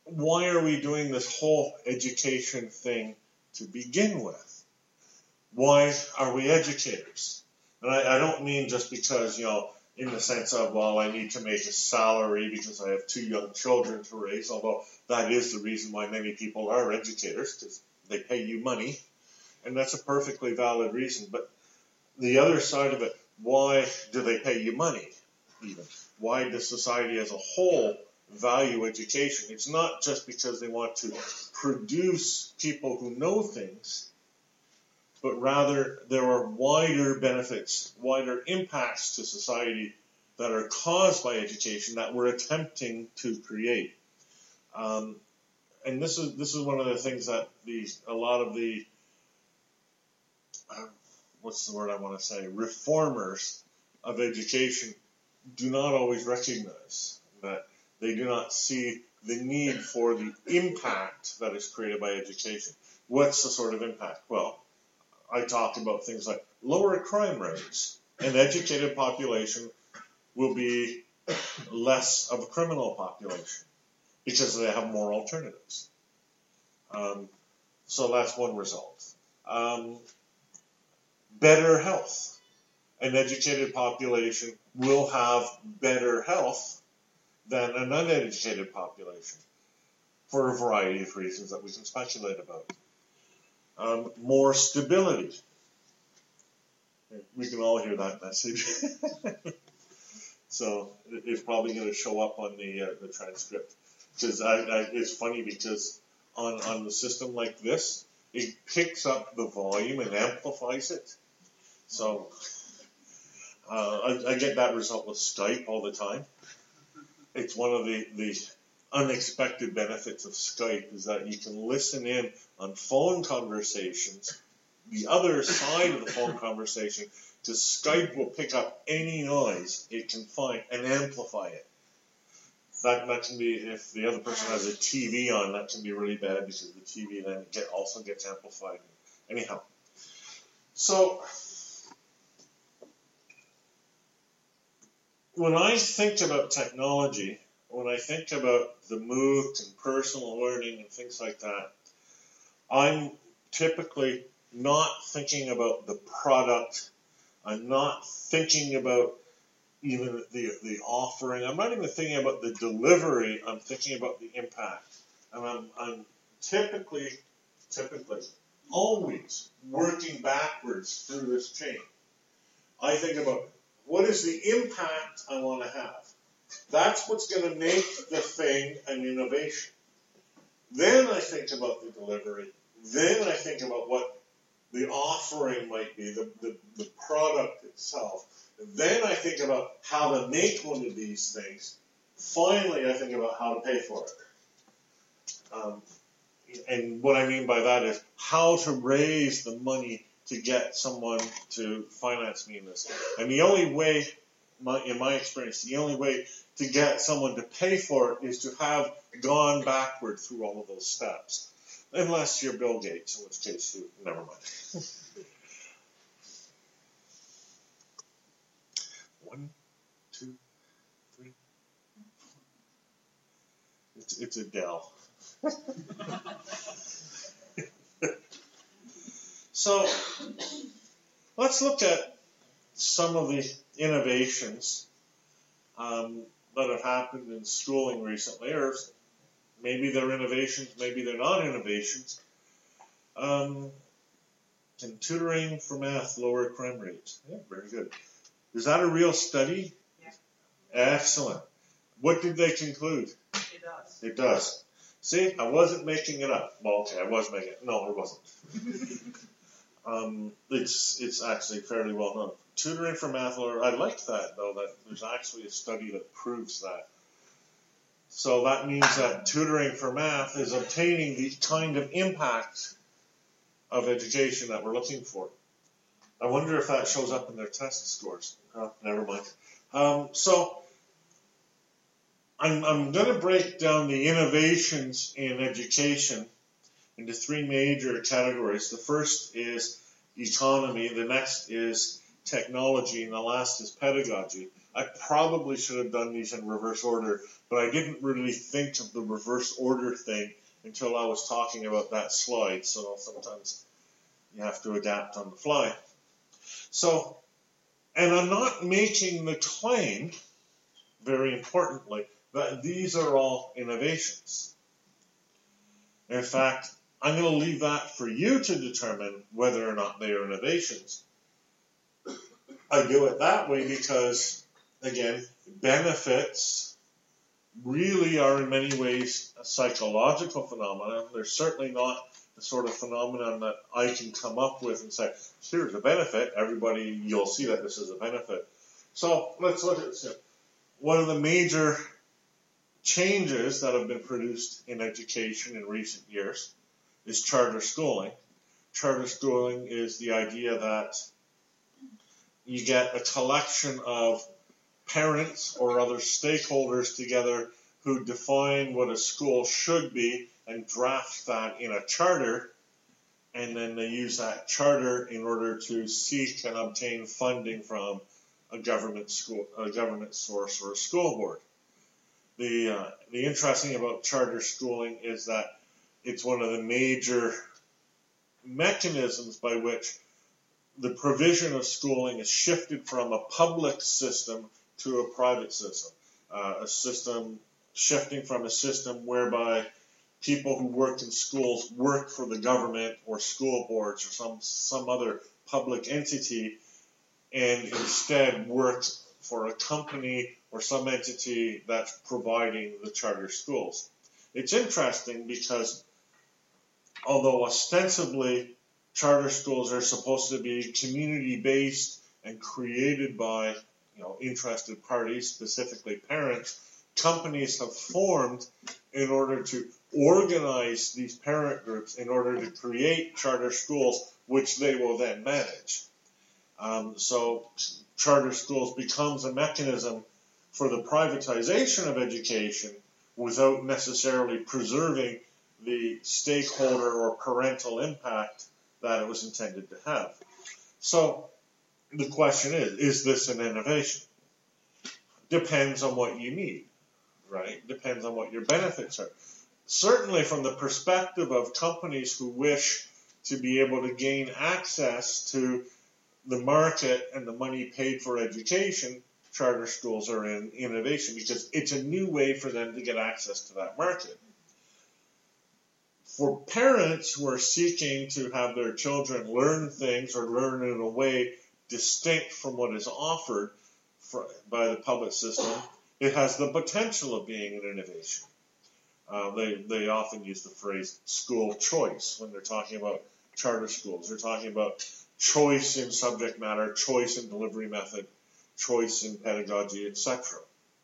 why are we doing this whole education thing to begin with? Why are we educators? And I, I don't mean just because, you know, in the sense of, well, I need to make a salary because I have two young children to raise, although that is the reason why many people are educators, because they pay you money, and that's a perfectly valid reason. But the other side of it, why do they pay you money even? Why does society as a whole value education? It's not just because they want to produce people who know things, but rather there are wider benefits, wider impacts to society that are caused by education that we're attempting to create. Um, and this is this is one of the things that these a lot of the uh, what's the word I want to say reformers of education do not always recognize, that they do not see the need for the impact that is created by education. What's the sort of impact? Well, I talk about things like lower crime rates. An educated population will be less of a criminal population because they have more alternatives. Um, so that's one result. Um, better health. An educated population will have better health than an uneducated population for a variety of reasons that we can speculate about. Um, more stability. We can all hear that message. So it's probably going to show up on the uh, the transcript. Because I, I, it's funny because on, on the system like this, it picks up the volume and amplifies it. So uh, I, I get that result with Skype all the time. It's one of the, the unexpected benefits of Skype is that you can listen in on phone conversations, the other side of the phone conversation, because Skype will pick up any noise it can find and amplify it. That, that can be, if the other person has a T V on, that can be really bad because the T V then get, also gets amplified. Anyhow, so when I think about technology, when I think about the MOOC and personal learning and things like that, I'm typically not thinking about the product. I'm not thinking about even the the offering. I'm not even thinking about the delivery. I'm thinking about the impact. And I'm, I'm typically, typically, always working backwards through this chain. I think about what is the impact I want to have. That's what's going to make the thing an innovation. Then I think about the delivery. Then I think about what the offering might be, the, the, the product itself. Then I think about how to make one of these things. Finally, I think about how to pay for it. Um, and what I mean by that is how to raise the money to get someone to finance me in this. And the only way, my, in my experience, the only way to get someone to pay for it is to have gone backward through all of those steps. Unless you're Bill Gates, in which case you, never mind. One, two, three. It's, it's Adele. So let's look at some of the innovations um, that have happened in schooling recently, or maybe they're innovations, maybe they're not innovations. Um, can tutoring for math lower crime rates? Yeah, very good. Is that a real study? Yeah. Excellent. What did they conclude? It does. It does. See, I wasn't making it up. Well, okay, I was making it. No, it wasn't. um, it's it's actually fairly well known. Tutoring for math lower. I like that though. That there's actually a study that proves that. So that means that tutoring for math is obtaining the kind of impact of education that we're looking for. I wonder if that shows up in their test scores. Oh, never mind. Um, so I'm, I'm going to break down the innovations in education into three major categories. The first is economy, the next is technology, and the last is pedagogy. I probably should have done these in reverse order, but I didn't really think of the reverse order thing until I was talking about that slide, so sometimes you have to adapt on the fly. So, and I'm not making the claim, very importantly, that these are all innovations. In fact, I'm going to leave that for you to determine whether or not they are innovations. I do it that way because, again, benefits really are in many ways a psychological phenomenon. They're certainly not the sort of phenomenon that I can come up with and say, here's a benefit. Everybody, you'll see that this is a benefit. So let's look at this. One of the major changes that have been produced in education in recent years is charter schooling. Charter schooling is the idea that you get a collection of parents or other stakeholders together who define what a school should be and draft that in a charter, and then they use that charter in order to seek and obtain funding from a government school, a government source, or a school board. The uh, the interesting about charter schooling is that it's one of the major mechanisms by which the provision of schooling is shifted from a public system to a private system. Uh, a system shifting from a system whereby people who work in schools work for the government or school boards or some, some other public entity, and instead work for a company or some entity that's providing the charter schools. It's interesting because although ostensibly charter schools are supposed to be community-based and created by, you know, interested parties, specifically parents, companies have formed in order to organize these parent groups in order to create charter schools, which they will then manage. Um, so charter schools becomes a mechanism for the privatization of education without necessarily preserving the stakeholder or parental impact that it was intended to have. So the question is, is this an innovation? Depends on what you need, right? Depends on what your benefits are. Certainly from the perspective of companies who wish to be able to gain access to the market and the money paid for education, charter schools are an innovation because it's a new way for them to get access to that market. For parents who are seeking to have their children learn things or learn in a way distinct from what is offered for, by the public system, it has the potential of being an innovation. Uh, they, they often use the phrase school choice when they're talking about charter schools. They're talking about choice in subject matter, choice in delivery method, choice in pedagogy, et cetera.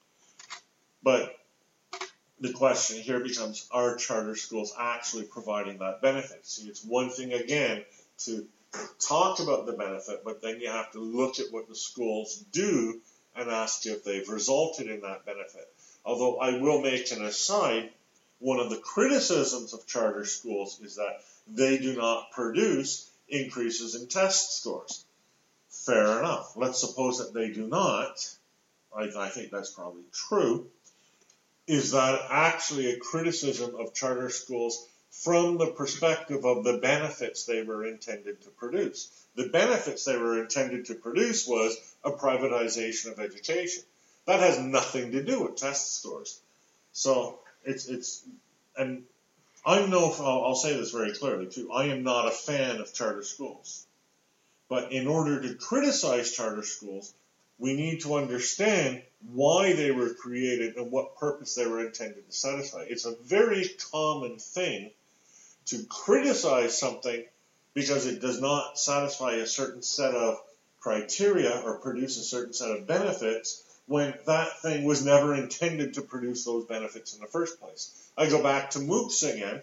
But the question here becomes, are charter schools actually providing that benefit? See, it's one thing, again, to talk about the benefit, but then you have to look at what the schools do and ask if they've resulted in that benefit. Although I will make an aside, one of the criticisms of charter schools is that they do not produce increases in test scores. Fair enough. Let's suppose that they do not. I, I think that's probably true. Is that actually a criticism of charter schools from the perspective of the benefits they were intended to produce? The benefits they were intended to produce was a privatization of education. That has nothing to do with test scores. So it's, it's, and I'm no, I'll, I'll say this very clearly too, I am not a fan of charter schools. But in order to criticize charter schools, we need to understand why they were created and what purpose they were intended to satisfy. It's a very common thing to criticize something because it does not satisfy a certain set of criteria or produce a certain set of benefits when that thing was never intended to produce those benefits in the first place. I go back to MOOCs again.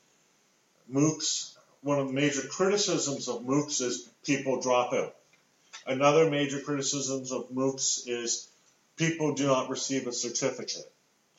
MOOCs, one of the major criticisms of MOOCs is people drop out. Another major criticism of MOOCs is people do not receive a certificate.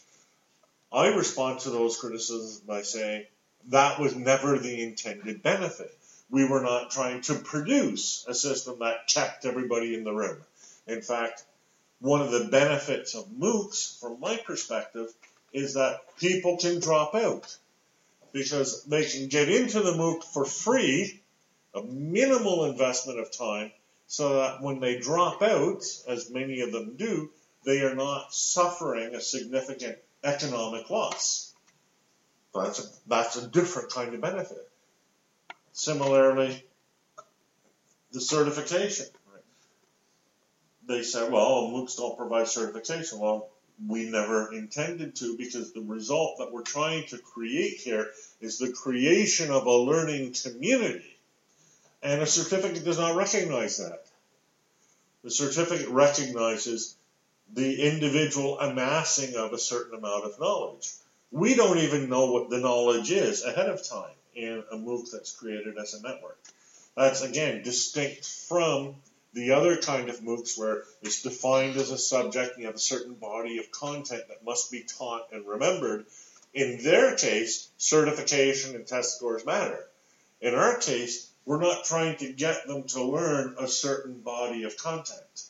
I respond to those criticisms by saying that was never the intended benefit. We were not trying to produce a system that kept everybody in the room. In fact, one of the benefits of MOOCs, from my perspective, is that people can drop out because they can get into the MOOC for free, a minimal investment of time, so that when they drop out, as many of them do, they are not suffering a significant economic loss. That's a, that's a different kind of benefit. Similarly, the certification. Right? They say, well, MOOCs don't provide certification. Well, we never intended to, because the result that we're trying to create here is the creation of a learning community. And a certificate does not recognize that. The certificate recognizes the individual amassing of a certain amount of knowledge. We don't even know what the knowledge is ahead of time in a MOOC that's created as a network. That's, again, distinct from the other kind of MOOCs where it's defined as a subject and you have a certain body of content that must be taught and remembered. In their case, certification and test scores matter. In our case, we're not trying to get them to learn a certain body of content.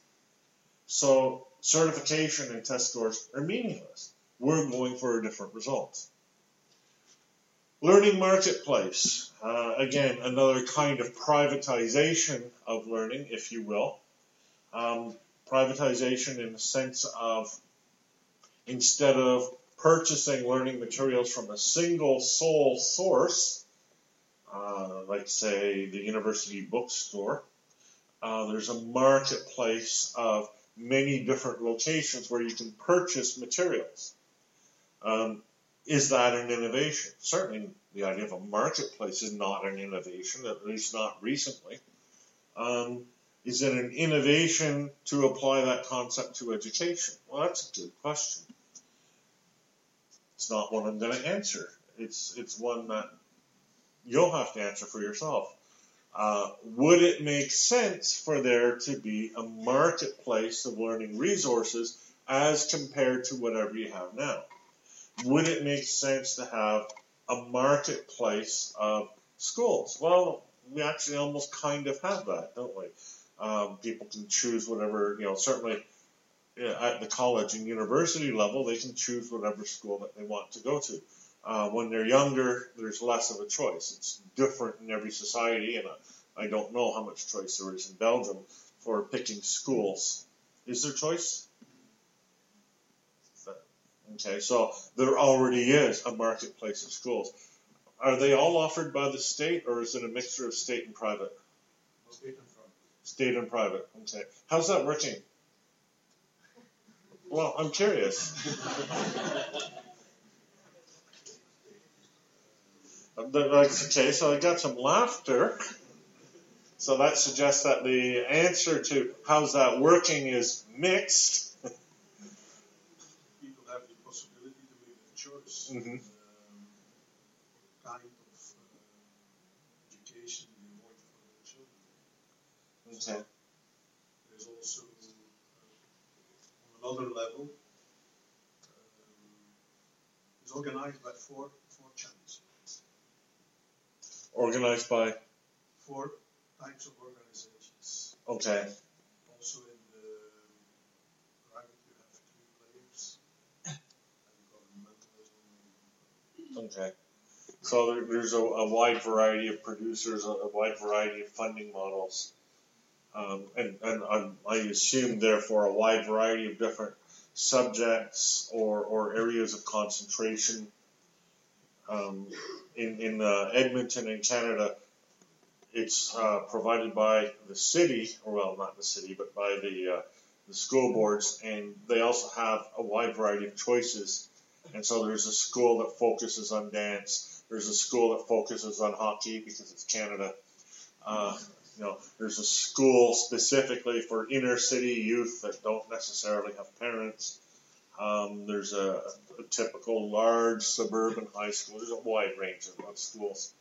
So certification and test scores are meaningless. We're going for a different result. Learning marketplace. Uh, again, another kind of privatization of learning, if you will. Um, privatization in the sense of instead of purchasing learning materials from a single sole source, Uh, like, say, the university bookstore, uh, there's a marketplace of many different locations where you can purchase materials. Um, is that an innovation? Certainly, the idea of a marketplace is not an innovation, at least not recently. Um, is it an innovation to apply that concept to education? Well, that's a good question. It's not one I'm going to answer. It's, it's one that you'll have to answer for yourself. Uh, would it make sense for there to be a marketplace of learning resources as compared to whatever you have now? Would it make sense to have a marketplace of schools? Well, we actually almost kind of have that, don't we? Um, people can choose whatever, you know, certainly at the college and university level, they can choose whatever school that they want to go to. Uh, when they're younger, there's less of a choice. It's different in every society, and I, I don't know how much choice there is in Belgium for picking schools. Is there choice? Okay, so there already is a marketplace of schools. Are they all offered by the state, or is it a mixture of state and private? State and private. State and private, okay. How's that working? Well, I'm curious. Okay, so I got some laughter. So that suggests that the answer to how's that working is mixed. People have the possibility to make a choice. Mm-hmm. Um, what kind of uh, education they want for their children. Okay. So there's also, uh, on another level, um, it's organized by four, four channels. Organized by? Four types of organizations. Okay. Also in the private you have three players and governmentalism. Okay. So there, there's a, a wide variety of producers, a, a wide variety of funding models. Um, and and I, I assume, therefore, a wide variety of different subjects or, or areas of concentration. Um, in in uh, Edmonton, in Canada, it's uh, provided by the city, or well, not the city, but by the uh, the school boards, and they also have a wide variety of choices. And so there's a school that focuses on dance. There's a school that focuses on hockey because it's Canada. Uh, you know, there's a school specifically for inner city youth that don't necessarily have parents. Um, there's a, a typical large suburban high school. There's a wide range of, of schools.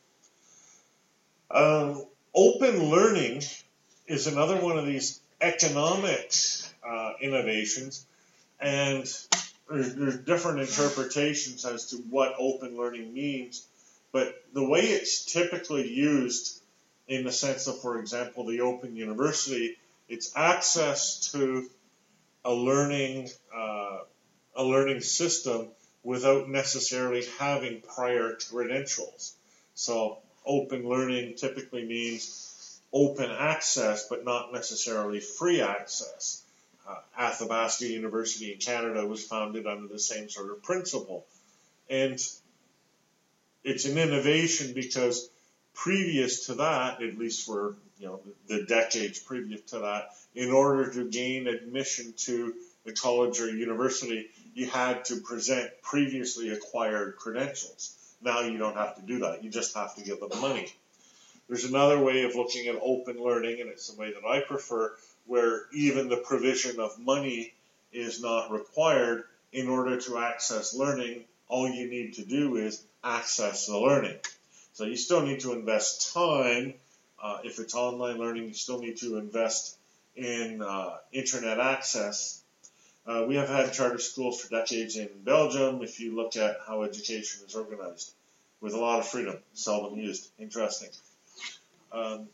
Um, open learning is another one of these economic uh, innovations, and there's, there's different interpretations as to what open learning means. But the way it's typically used, in the sense of, for example, the Open University, it's access to a learning uh, a learning system without necessarily having prior credentials. So open learning typically means open access, but not necessarily free access. Uh, Athabasca University in Canada was founded under the same sort of principle. And it's an innovation because previous to that, at least for you know the decades previous to that, in order to gain admission to the college or university, you had to present previously acquired credentials. Now you don't have to do that. You just have to give them money. There's another way of looking at open learning, and it's the way that I prefer, where even the provision of money is not required in order to access learning. All you need to do is access the learning. So you still need to invest time. Uh, if it's online learning, you still need to invest in uh, internet access. Uh, we have had charter schools for decades in Belgium. If you look at how education is organized, with a lot of freedom, seldom used. Interesting. Um,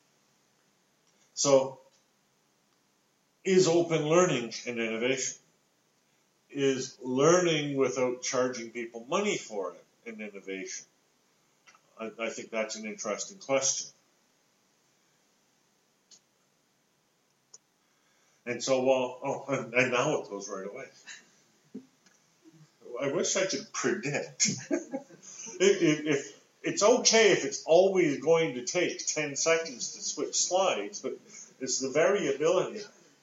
so, is open learning an innovation? Is learning without charging people money for it an innovation? I, I think that's an interesting question. And so, well, oh, and now it goes right away. I wish I could predict. if, if it's okay if it's always going to take ten seconds to switch slides, but it's the variability.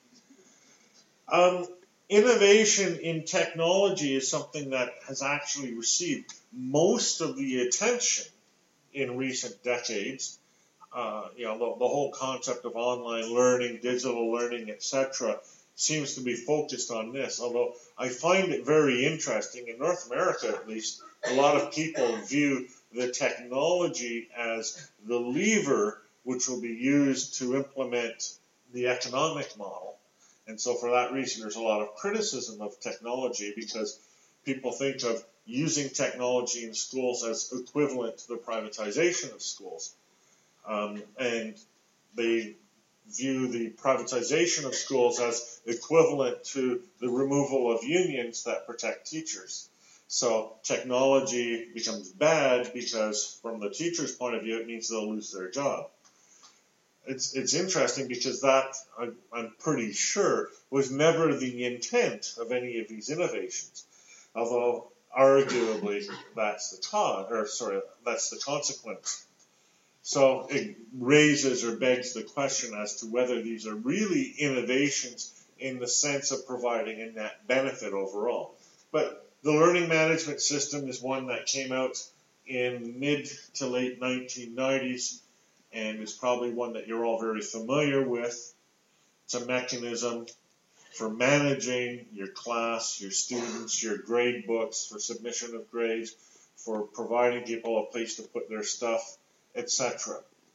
Um, innovation in technology is something that has actually received most of the attention in recent decades. Uh, you know, the, the whole concept of online learning, digital learning, et cetera, seems to be focused on this. Although I find it very interesting, in North America at least, a lot of people view the technology as the lever which will be used to implement the economic model. And so for that reason, there's a lot of criticism of technology because people think of using technology in schools as equivalent to the privatization of schools. Um, and they view the privatization of schools as equivalent to the removal of unions that protect teachers. So technology becomes bad because from the teacher's point of view, it means they'll lose their job. It's it's interesting because that, I, I'm pretty sure, was never the intent of any of these innovations. Although, arguably, that's the cause, or sorry, that's the consequence. So it raises or begs the question as to whether these are really innovations in the sense of providing a net benefit overall. But the learning management system is one that came out in mid to late nineteen nineties and is probably one that you're all very familiar with. It's a mechanism for managing your class, your students, your grade books, for submission of grades, for providing people a place to put their stuff, et cetera.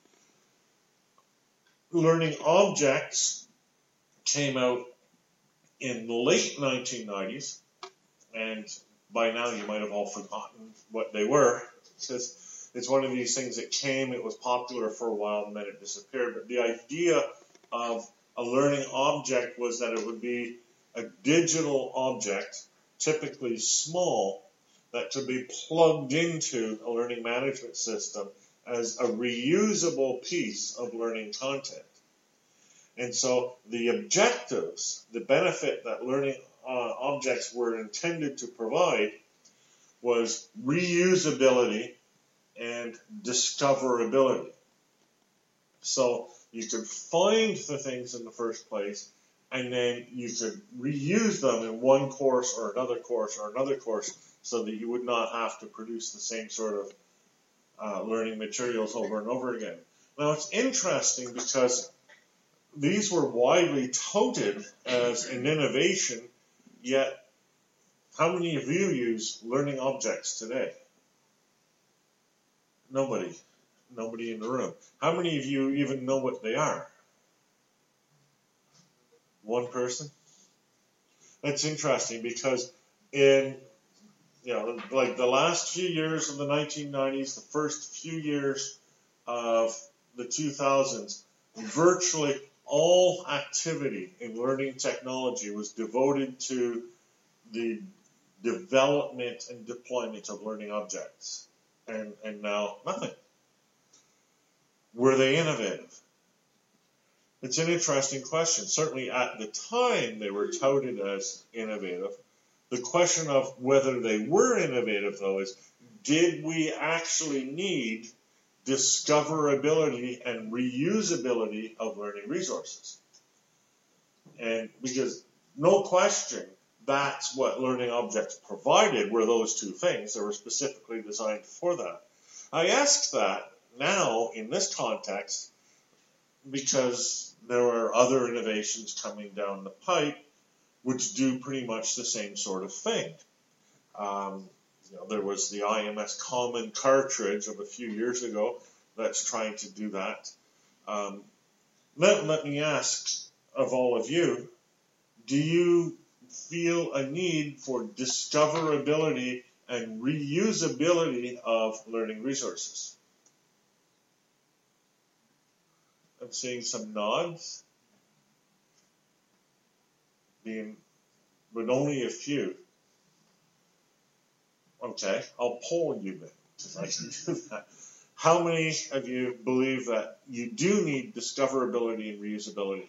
Learning objects came out in the late nineteen nineties, and by now you might have all forgotten what they were, because it's one of these things that came, it was popular for a while, and then it disappeared. But the idea of a learning object was that it would be a digital object, typically small, that could be plugged into a learning management system as a reusable piece of learning content. And so the objectives, the benefit that learning uh, objects were intended to provide was reusability and discoverability. So you could find the things in the first place, and then you could reuse them in one course or another course or another course so that you would not have to produce the same sort of uh, learning materials over and over again. Now, it's interesting because these were widely touted as an innovation, yet how many of you use learning objects today? Nobody. Nobody in the room. How many of you even know what they are? One person? That's interesting because in, you know, like the last few years of the nineteen nineties, the first few years of the two thousands, virtually all activity in learning technology was devoted to the development and deployment of learning objects. And, and now nothing. Were they innovative? It's an interesting question. Certainly at the time they were touted as innovative. The question of whether they were innovative, though, is did we actually need discoverability and reusability of learning resources? And because no question, that's what learning objects provided, were those two things. They were specifically designed for that. I ask that now in this context because there are other innovations coming down the pipe which do pretty much the same sort of thing. Um, you know, there was the I M S Common cartridge of a few years ago that's trying to do that. Um, let, let me ask of all of you, do you feel a need for discoverability and reusability of learning resources? I'm seeing some nods, being, but only a few. Okay, I'll poll you then, because I can do that. How many of you believe that you do need discoverability and reusability?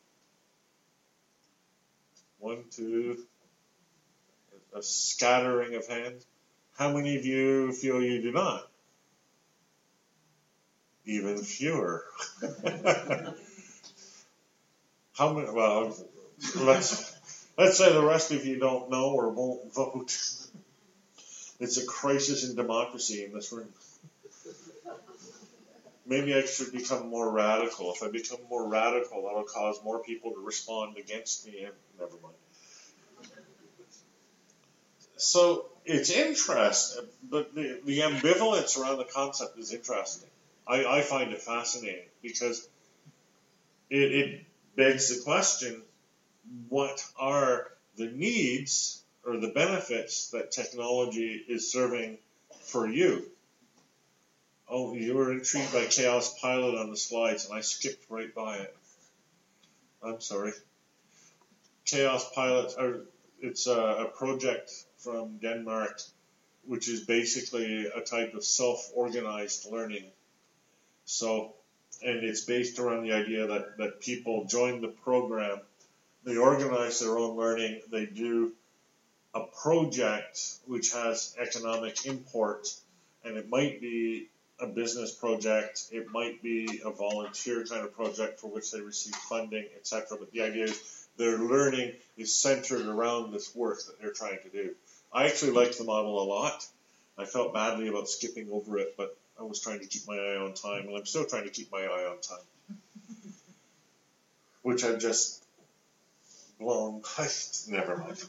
One, two, a scattering of hands. How many of you feel you do not? Even fewer. How many? Well, let's let's say the rest of you don't know or won't vote. It's a crisis in democracy in this room. Maybe I should become more radical. If I become more radical, that'll cause more people to respond against me. And never mind. So it's interesting, but the, the ambivalence around the concept is interesting. I, I find it fascinating because it, it begs the question, what are the needs or the benefits that technology is serving for you? Oh, you were intrigued by Chaos Pilot on the slides, and I skipped right by it. I'm sorry. Chaos Pilot, are, it's a, a project from Denmark, which is basically a type of self-organized learning. So, and it's based around the idea that, that people join the program, they organize their own learning, they do a project which has economic import, and it might be a business project, it might be a volunteer kind of project for which they receive funding, et cetera. But the idea is their learning is centered around this work that they're trying to do. I actually liked the model a lot. I felt badly about skipping over it, but I was trying to keep my eye on time, and I'm still trying to keep my eye on time. Which I've just blown by. Never mind.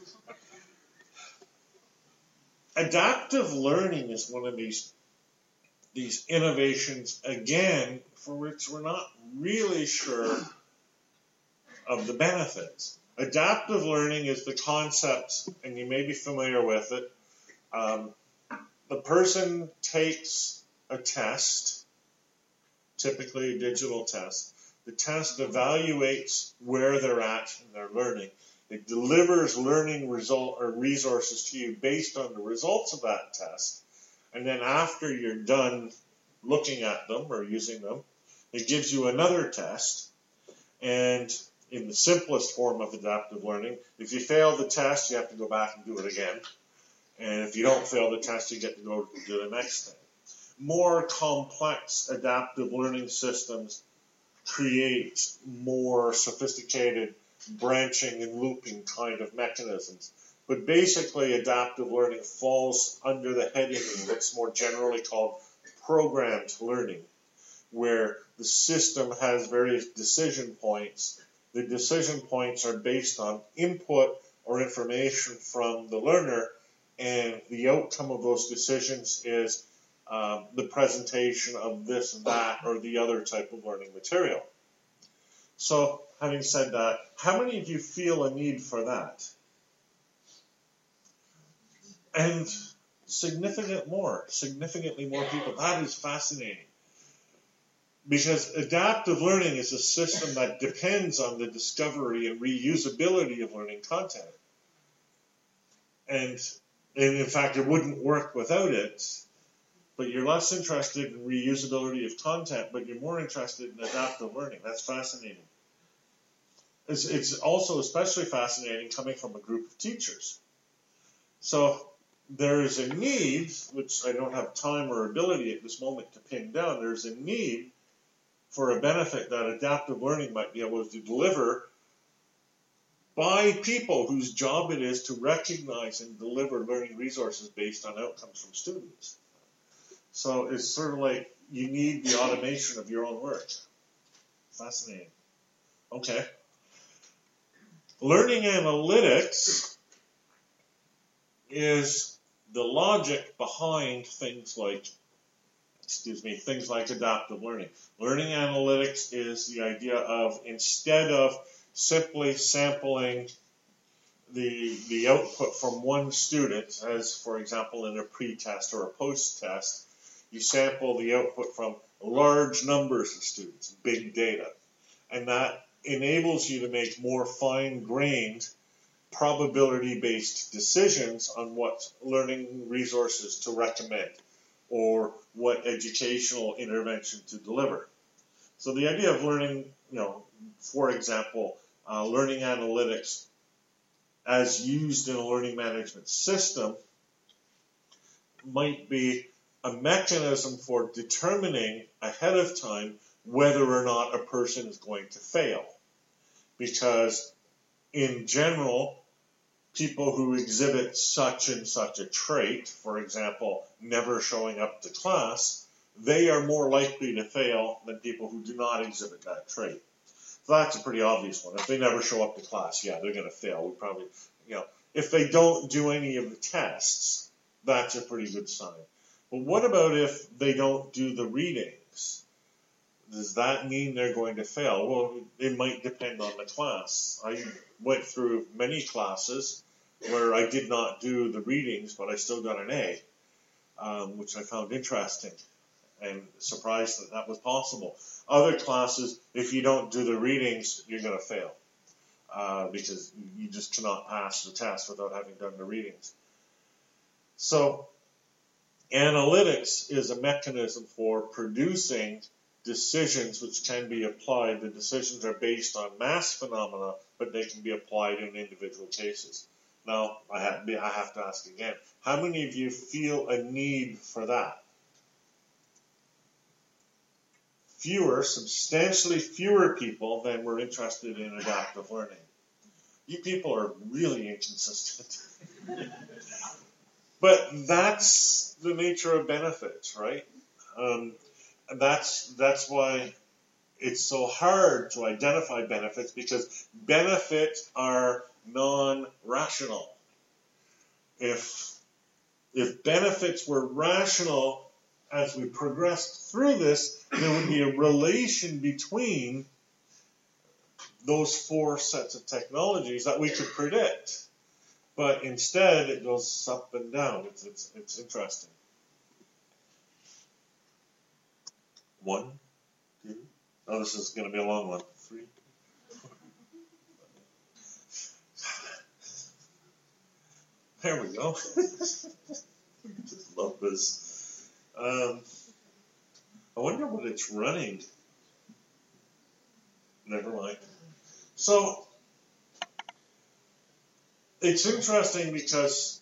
Adaptive learning is one of these these innovations, again, for which we're not really sure of the benefits. Adaptive learning is the concept, and you may be familiar with it. Um, the person takes a test, typically a digital test. The test evaluates where they're at in their learning. It delivers learning result or resources to you based on the results of that test. And then after you're done looking at them or using them, it gives you another test. And in the simplest form of adaptive learning, if you fail the test, you have to go back and do it again. And if you don't fail the test, you get to go do the next thing. More complex adaptive learning systems create more sophisticated branching and looping kind of mechanisms. But basically, adaptive learning falls under the heading that's more generally called programmed learning, where the system has various decision points. The decision points are based on input or information from the learner, and the outcome of those decisions is um, the presentation of this, that, or the other type of learning material. So, having said that, how many of you feel a need for that? And significant more, significantly more people. That is fascinating. Because adaptive learning is a system that depends on the discovery and reusability of learning content. And, and in fact, it wouldn't work without it. But you're less interested in reusability of content, but you're more interested in adaptive learning. That's fascinating. It's, it's also especially fascinating coming from a group of teachers. So there is a need, which I don't have time or ability at this moment to pin down, there's a need for a benefit that adaptive learning might be able to deliver by people whose job it is to recognize and deliver learning resources based on outcomes from students. So it's sort of like you need the automation of your own work. Fascinating. Okay. Learning analytics is the logic behind things like, excuse me, things like adaptive learning. Learning analytics is the idea of, instead of simply sampling the, the output from one student, as for example in a pre-test or a post-test, you sample the output from large numbers of students, big data. And that enables you to make more fine-grained, probability-based decisions on what learning resources to recommend or what educational intervention to deliver. So the idea of learning, you know, for example, uh, learning analytics as used in a learning management system might be a mechanism for determining ahead of time whether or not a person is going to fail. Because in general, people who exhibit such and such a trait, for example, never showing up to class, they are more likely to fail than people who do not exhibit that trait. So that's a pretty obvious one. If they never show up to class, yeah, they're going to fail. We probably, you know, if they don't do any of the tests, that's a pretty good sign. But what about if they don't do the readings? Does that mean they're going to fail? Well, it might depend on the class. I went through many classes where I did not do the readings, but I still got an A, um, which I found interesting and surprised that that was possible. Other classes, if you don't do the readings, you're going to fail uh, because you just cannot pass the test without having done the readings. So analytics is a mechanism for producing decisions which can be applied. The decisions are based on mass phenomena, but they can be applied in individual cases. Now, I have, I have to ask again, how many of you feel a need for that? Fewer, substantially fewer people than were interested in adaptive learning. You people are really inconsistent. But that's the nature of benefits, right? Um, and that's that's why it's so hard to identify benefits, because benefits are non-rational. If if benefits were rational, as we progressed through this, there would be a relation between those four sets of technologies that we could predict. But instead, it goes up and down. It's, it's, it's interesting. One, two. Oh, this is going to be a long one. Three. There we go. Just love this. Um, I wonder what it's running. Never mind. So, it's interesting because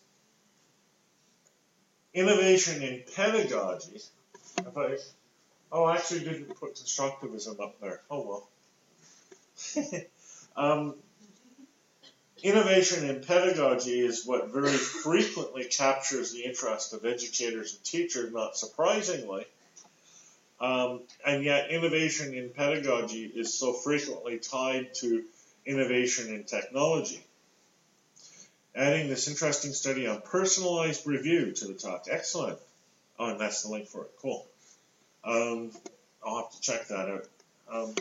innovation in pedagogy, if I, oh, I actually didn't put constructivism up there. Oh, well. um, innovation in pedagogy is what very frequently captures the interest of educators and teachers, not surprisingly. Um, and yet innovation in pedagogy is so frequently tied to innovation in technology. Adding this interesting study on personalized review to the talk. Excellent. Oh, and that's the link for it. Cool. Um, I'll have to check that out. Um,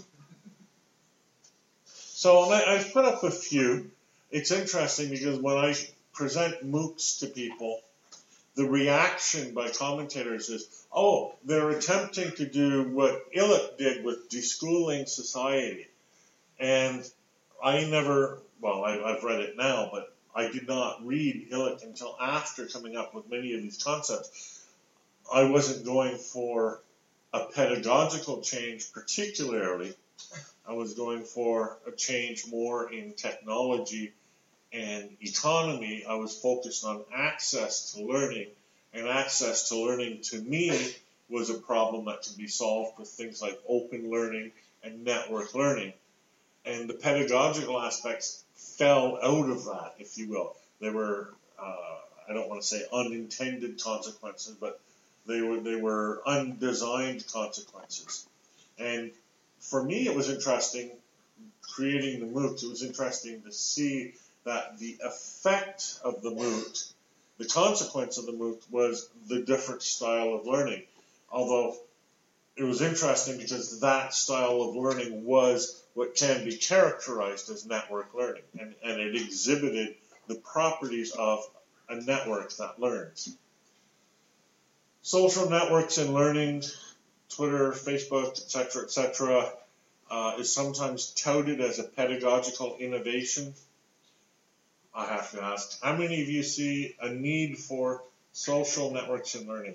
so I, I've put up a few. It's interesting because when I present MOOCs to people, the reaction by commentators is, oh, they're attempting to do what Illich did with deschooling society. And I never, well, I, I've read it now, but I did not read Illich until after coming up with many of these concepts. I wasn't going for a pedagogical change particularly. I was going for a change more in technology and economy. I was focused on access to learning, and access to learning to me was a problem that could be solved with things like open learning and network learning. And the pedagogical aspects fell out of that, if you will. They were, uh, I don't want to say unintended consequences, but they were they were undesigned consequences. And for me, it was interesting creating the MOOCs. It was interesting to see that the effect of the MOOC, the consequence of the MOOC, was the different style of learning. Although it was interesting because that style of learning was what can be characterized as network learning, and, and it exhibited the properties of a network that learns. Social networks and learning, Twitter, Facebook, et cetera, et cetera, uh, is sometimes touted as a pedagogical innovation. I have to ask, how many of you see a need for social networks and learning?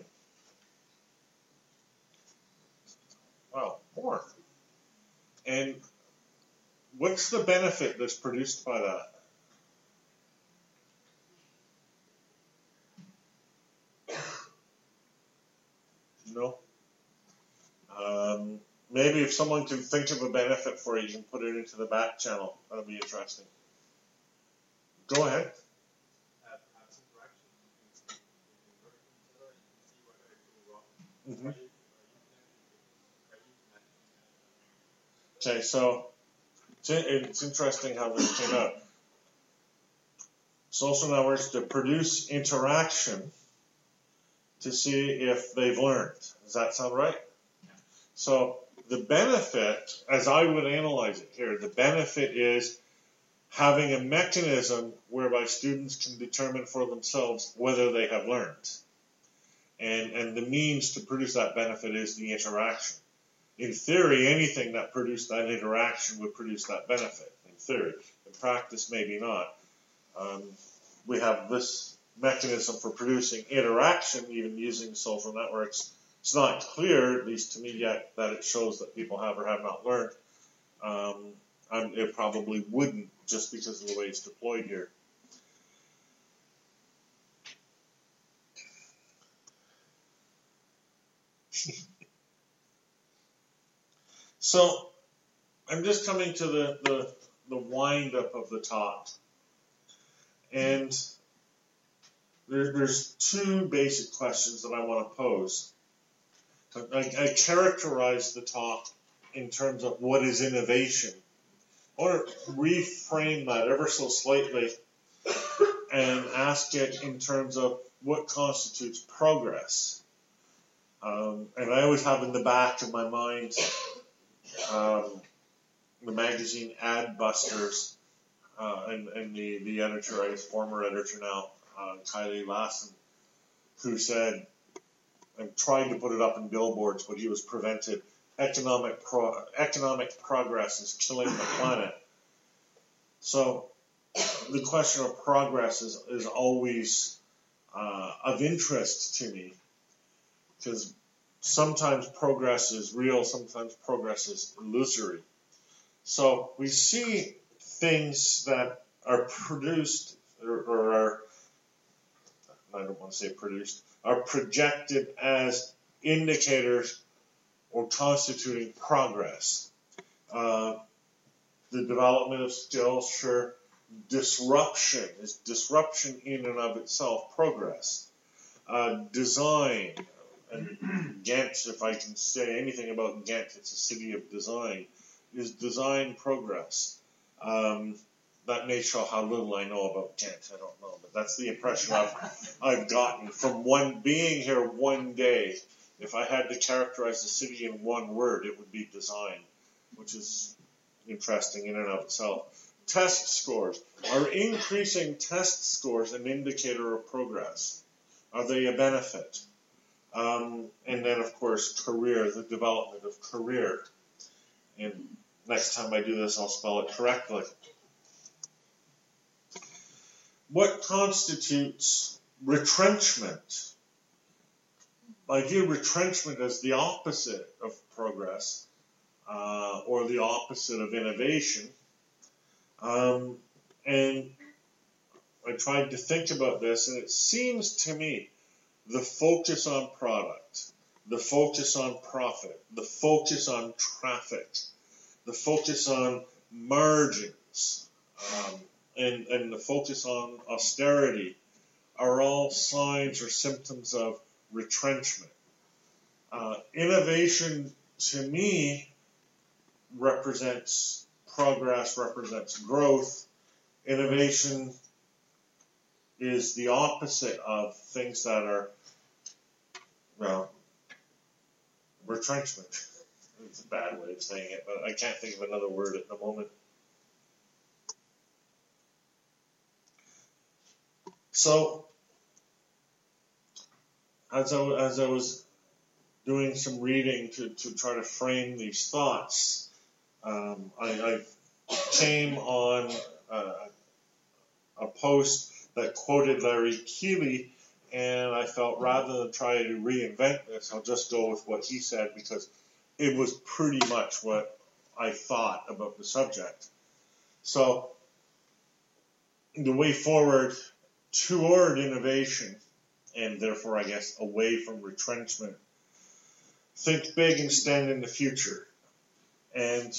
Well, more. And what's the benefit that's produced by that? No? Um, maybe if someone can think of a benefit for you, you can put it into the back channel. That'll be interesting. Go ahead. Mm-hmm. Okay, so it's interesting how this came out. Social networks to produce interaction to see if they've learned. Does that sound right? So the benefit, as I would analyze it here, the benefit is having a mechanism whereby students can determine for themselves whether they have learned. And, and the means to produce that benefit is the interaction. In theory, anything that produced that interaction would produce that benefit, in theory. In practice, maybe not. Um, we have this mechanism for producing interaction, even using social networks. It's not clear, at least to me yet, that it shows that people have or have not learned. Um, and it probably wouldn't, just because of the way it's deployed here. So I'm just coming to the, the, the wind up of the talk. And there, there's two basic questions that I want to pose. I, I characterize the talk in terms of what is innovation. I want to reframe that ever so slightly and ask it in terms of what constitutes progress. Um, and I always have in the back of my mind um, the magazine Adbusters, uh, and, and the, the editor, I guess former editor now, uh, Kylie Lassen, who said, and tried to put it up in billboards, but he was prevented, economic pro- economic progress is killing the planet. So the question of progress is, is always uh, of interest to me, because sometimes progress is real, sometimes progress is illusory. So we see things that are produced, or, or are, I don't want to say produced, are projected as indicators or constituting progress. Uh, the development of skills, sure. Disruption is disruption in and of itself progress. Uh, design, and Ghent, if I can say anything about Ghent, it's a city of design, is design progress. Um, that may show how little I know about Ghent, I don't know, but that's the impression I've, I've gotten from one being here one day. If I had to characterize the city in one word, it would be design, which is interesting in and of itself. Test scores. Are increasing test scores an indicator of progress? Are they a benefit? Um, and then, of course, career, the development of career. And next time I do this, I'll spell it correctly. What constitutes retrenchment? I view retrenchment as the opposite of progress, uh, or the opposite of innovation. Um, and I tried to think about this, and it seems to me the focus on product, the focus on profit, the focus on traffic, the focus on margins, um, and, and the focus on austerity are all signs or symptoms of retrenchment. Uh, innovation, to me, represents progress, represents growth. Innovation is the opposite of things that are, well, retrenchment. It's a bad way of saying it, but I can't think of another word at the moment. So, as I, as I was doing some reading to, to try to frame these thoughts, um, I, I came on uh, a post that quoted Larry Keeley, and I felt rather than try to reinvent this, I'll just go with what he said because it was pretty much what I thought about the subject. So, the way forward toward innovation, and therefore, I guess, away from retrenchment, think big and stand in the future. And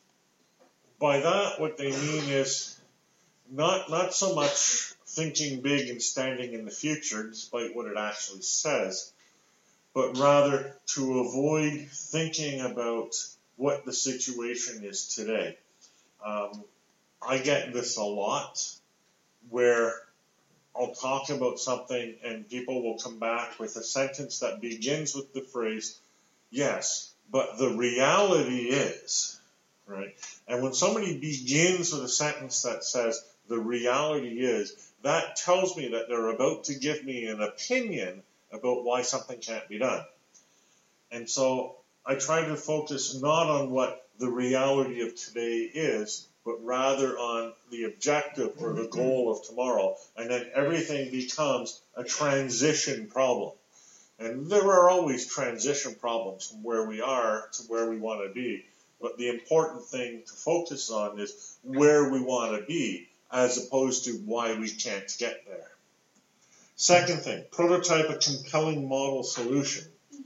by that, what they mean is not not so much thinking big and standing in the future, despite what it actually says, but rather to avoid thinking about what the situation is today. Um, I get this a lot, where I'll talk about something and people will come back with a sentence that begins with the phrase, yes, but the reality is, right? And when somebody begins with a sentence that says, the reality is, that tells me that they're about to give me an opinion about why something can't be done. And so I try to focus not on what the reality of today is, but rather on the objective or the goal of tomorrow. And then everything becomes a transition problem. And there are always transition problems from where we are to where we want to be. But the important thing to focus on is where we want to be, as opposed to why we can't get there. Second thing, prototype a compelling model solution.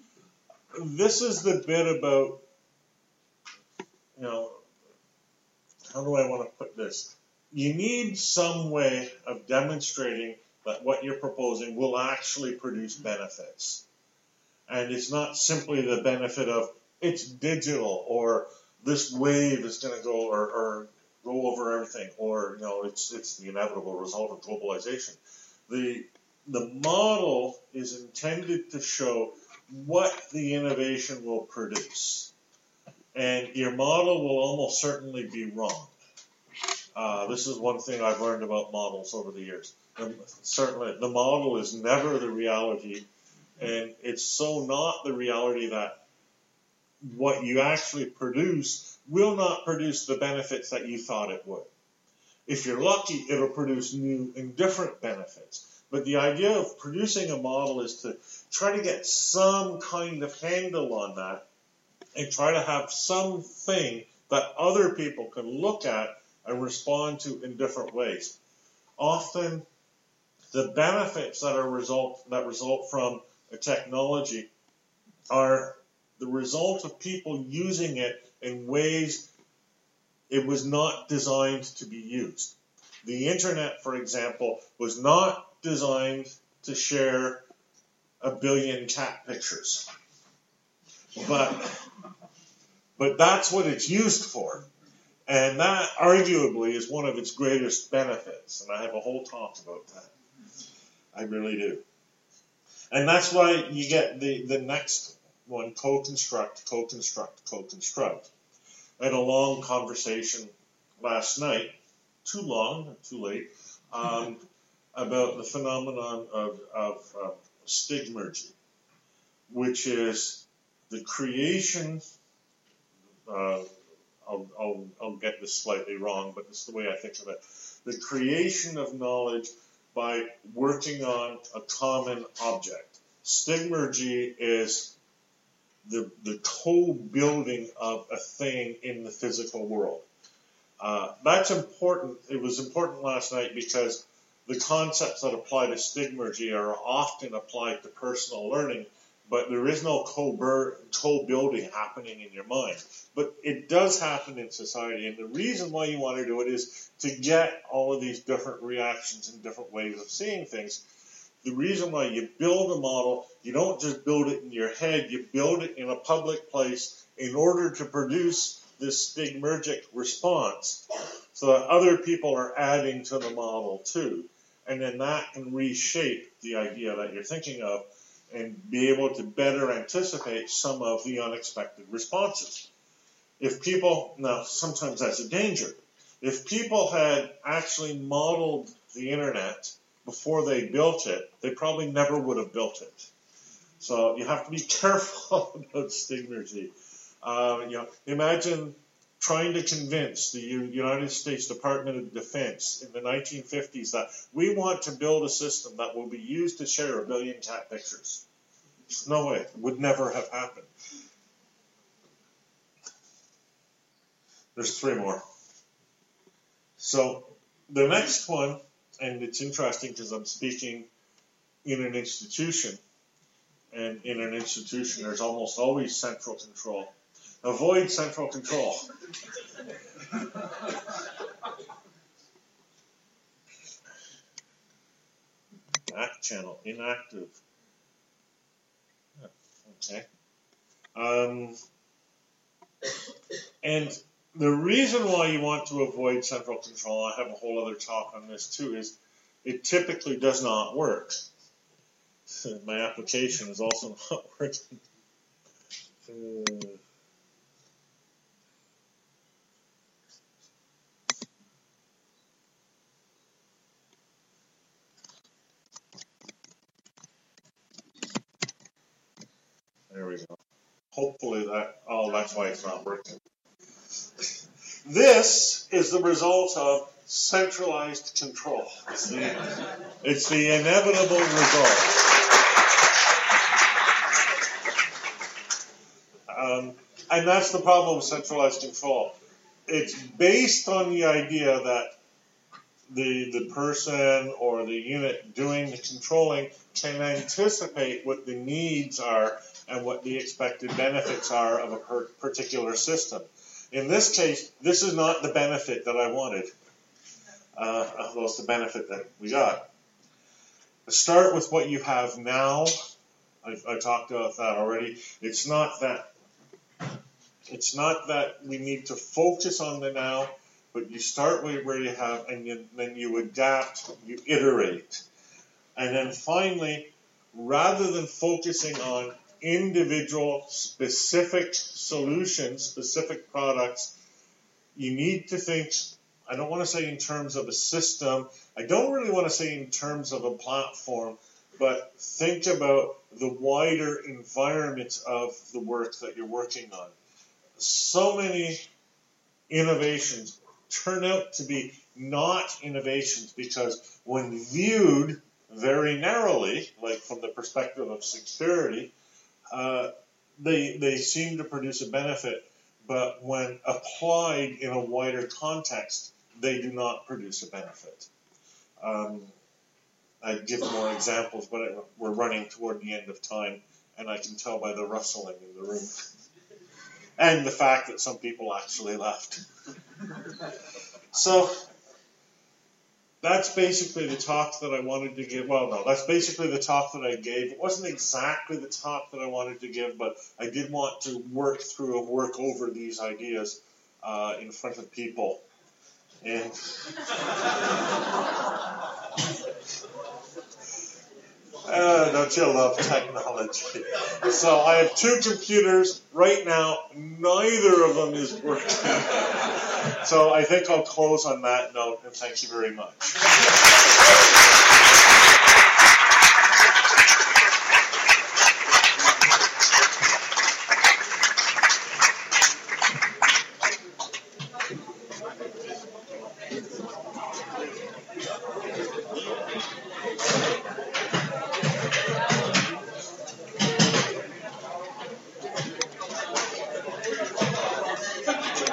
This is the bit about, you know, how do I want to put this? You need some way of demonstrating that what you're proposing will actually produce benefits. And it's not simply the benefit of it's digital, or this wave is going to go, or, or go over everything, or, you know, it's it's the inevitable result of globalization. The the model is intended to show what the innovation will produce. And your model will almost certainly be wrong. Uh, this is one thing I've learned about models over the years. And certainly, the model is never the reality, and it's so not the reality that what you actually produce will not produce the benefits that you thought it would. If you're lucky, it'll produce new and different benefits. But the idea of producing a model is to try to get some kind of handle on that and try to have something that other people can look at and respond to in different ways. Often, the benefits that are result that result from a technology are the result of people using it in ways it was not designed to be used. The internet, for example, was not designed to share a billion cat pictures. But, but that's what it's used for. And that arguably is one of its greatest benefits. And I have a whole talk about that. I really do. And that's why you get the, the next one, co-construct, co-construct, co-construct. I had a long conversation last night, too long, too late, um, about the phenomenon of, of uh, stigmergy, which is the creation, uh, I'll, I'll, I'll get this slightly wrong, but it's the way I think of it, the creation of knowledge by working on a common object. Stigmergy is the, the co-building of a thing in the physical world. Uh, that's important. It was important last night because the concepts that apply to stigmergy are often applied to personal learning, but there is no co-building happening in your mind. But it does happen in society, and the reason why you want to do it is to get all of these different reactions and different ways of seeing things. The reason why you build a model, you don't just build it in your head, you build it in a public place in order to produce this stigmergic response so that other people are adding to the model too. And then that can reshape the idea that you're thinking of and be able to better anticipate some of the unexpected responses. If people, now sometimes that's a danger, if people had actually modeled the internet before they built it, they probably never would have built it. So you have to be careful about stigmergy. Uh, you know, imagine trying to convince the United States Department of Defense in the nineteen fifties that we want to build a system that will be used to share a billion cat pictures. No way. It would never have happened. There's three more. So the next one, and it's interesting because I'm speaking in an institution, and in an institution there's almost always central control. Avoid central control. Back channel, inactive. Okay. Um, and the reason why you want to avoid central control, I have a whole other talk on this too, is it typically does not work. My application is also not working. Uh, There we go. Hopefully that, oh, that's why it's not working. This is the result of centralized control. It's the, it's the inevitable result. Um, and that's the problem with centralized control. It's based on the idea that the, the person or the unit doing the controlling can anticipate what the needs are and what the expected benefits are of a per particular system. In this case, this is not the benefit that I wanted. Uh, although it's the benefit that we got. Start with what you have now. I, I talked about that already. It's not that. It's not that we need to focus on the now, but you start with where you have, and you, then you adapt, you iterate, and then finally, rather than focusing on individual specific solutions, specific products, you need to think, I don't want to say in terms of a system, I don't really want to say in terms of a platform, but think about the wider environment of the work that you're working on. So many innovations turn out to be not innovations because when viewed very narrowly, like from the perspective of security, Uh, they, they seem to produce a benefit, but when applied in a wider context, they do not produce a benefit. Um, I'd give more examples, but we're running toward the end of time, and I can tell by the rustling in the room. And the fact that some people actually left. So, that's basically the talk that I wanted to give. Well, no, that's basically the talk that I gave. It wasn't exactly the talk that I wanted to give, but I did want to work through and work over these ideas uh, in front of people. And uh, don't you love technology? So I have two computers. Right now, neither of them is working. So I think I'll close on that note, and thank you very much.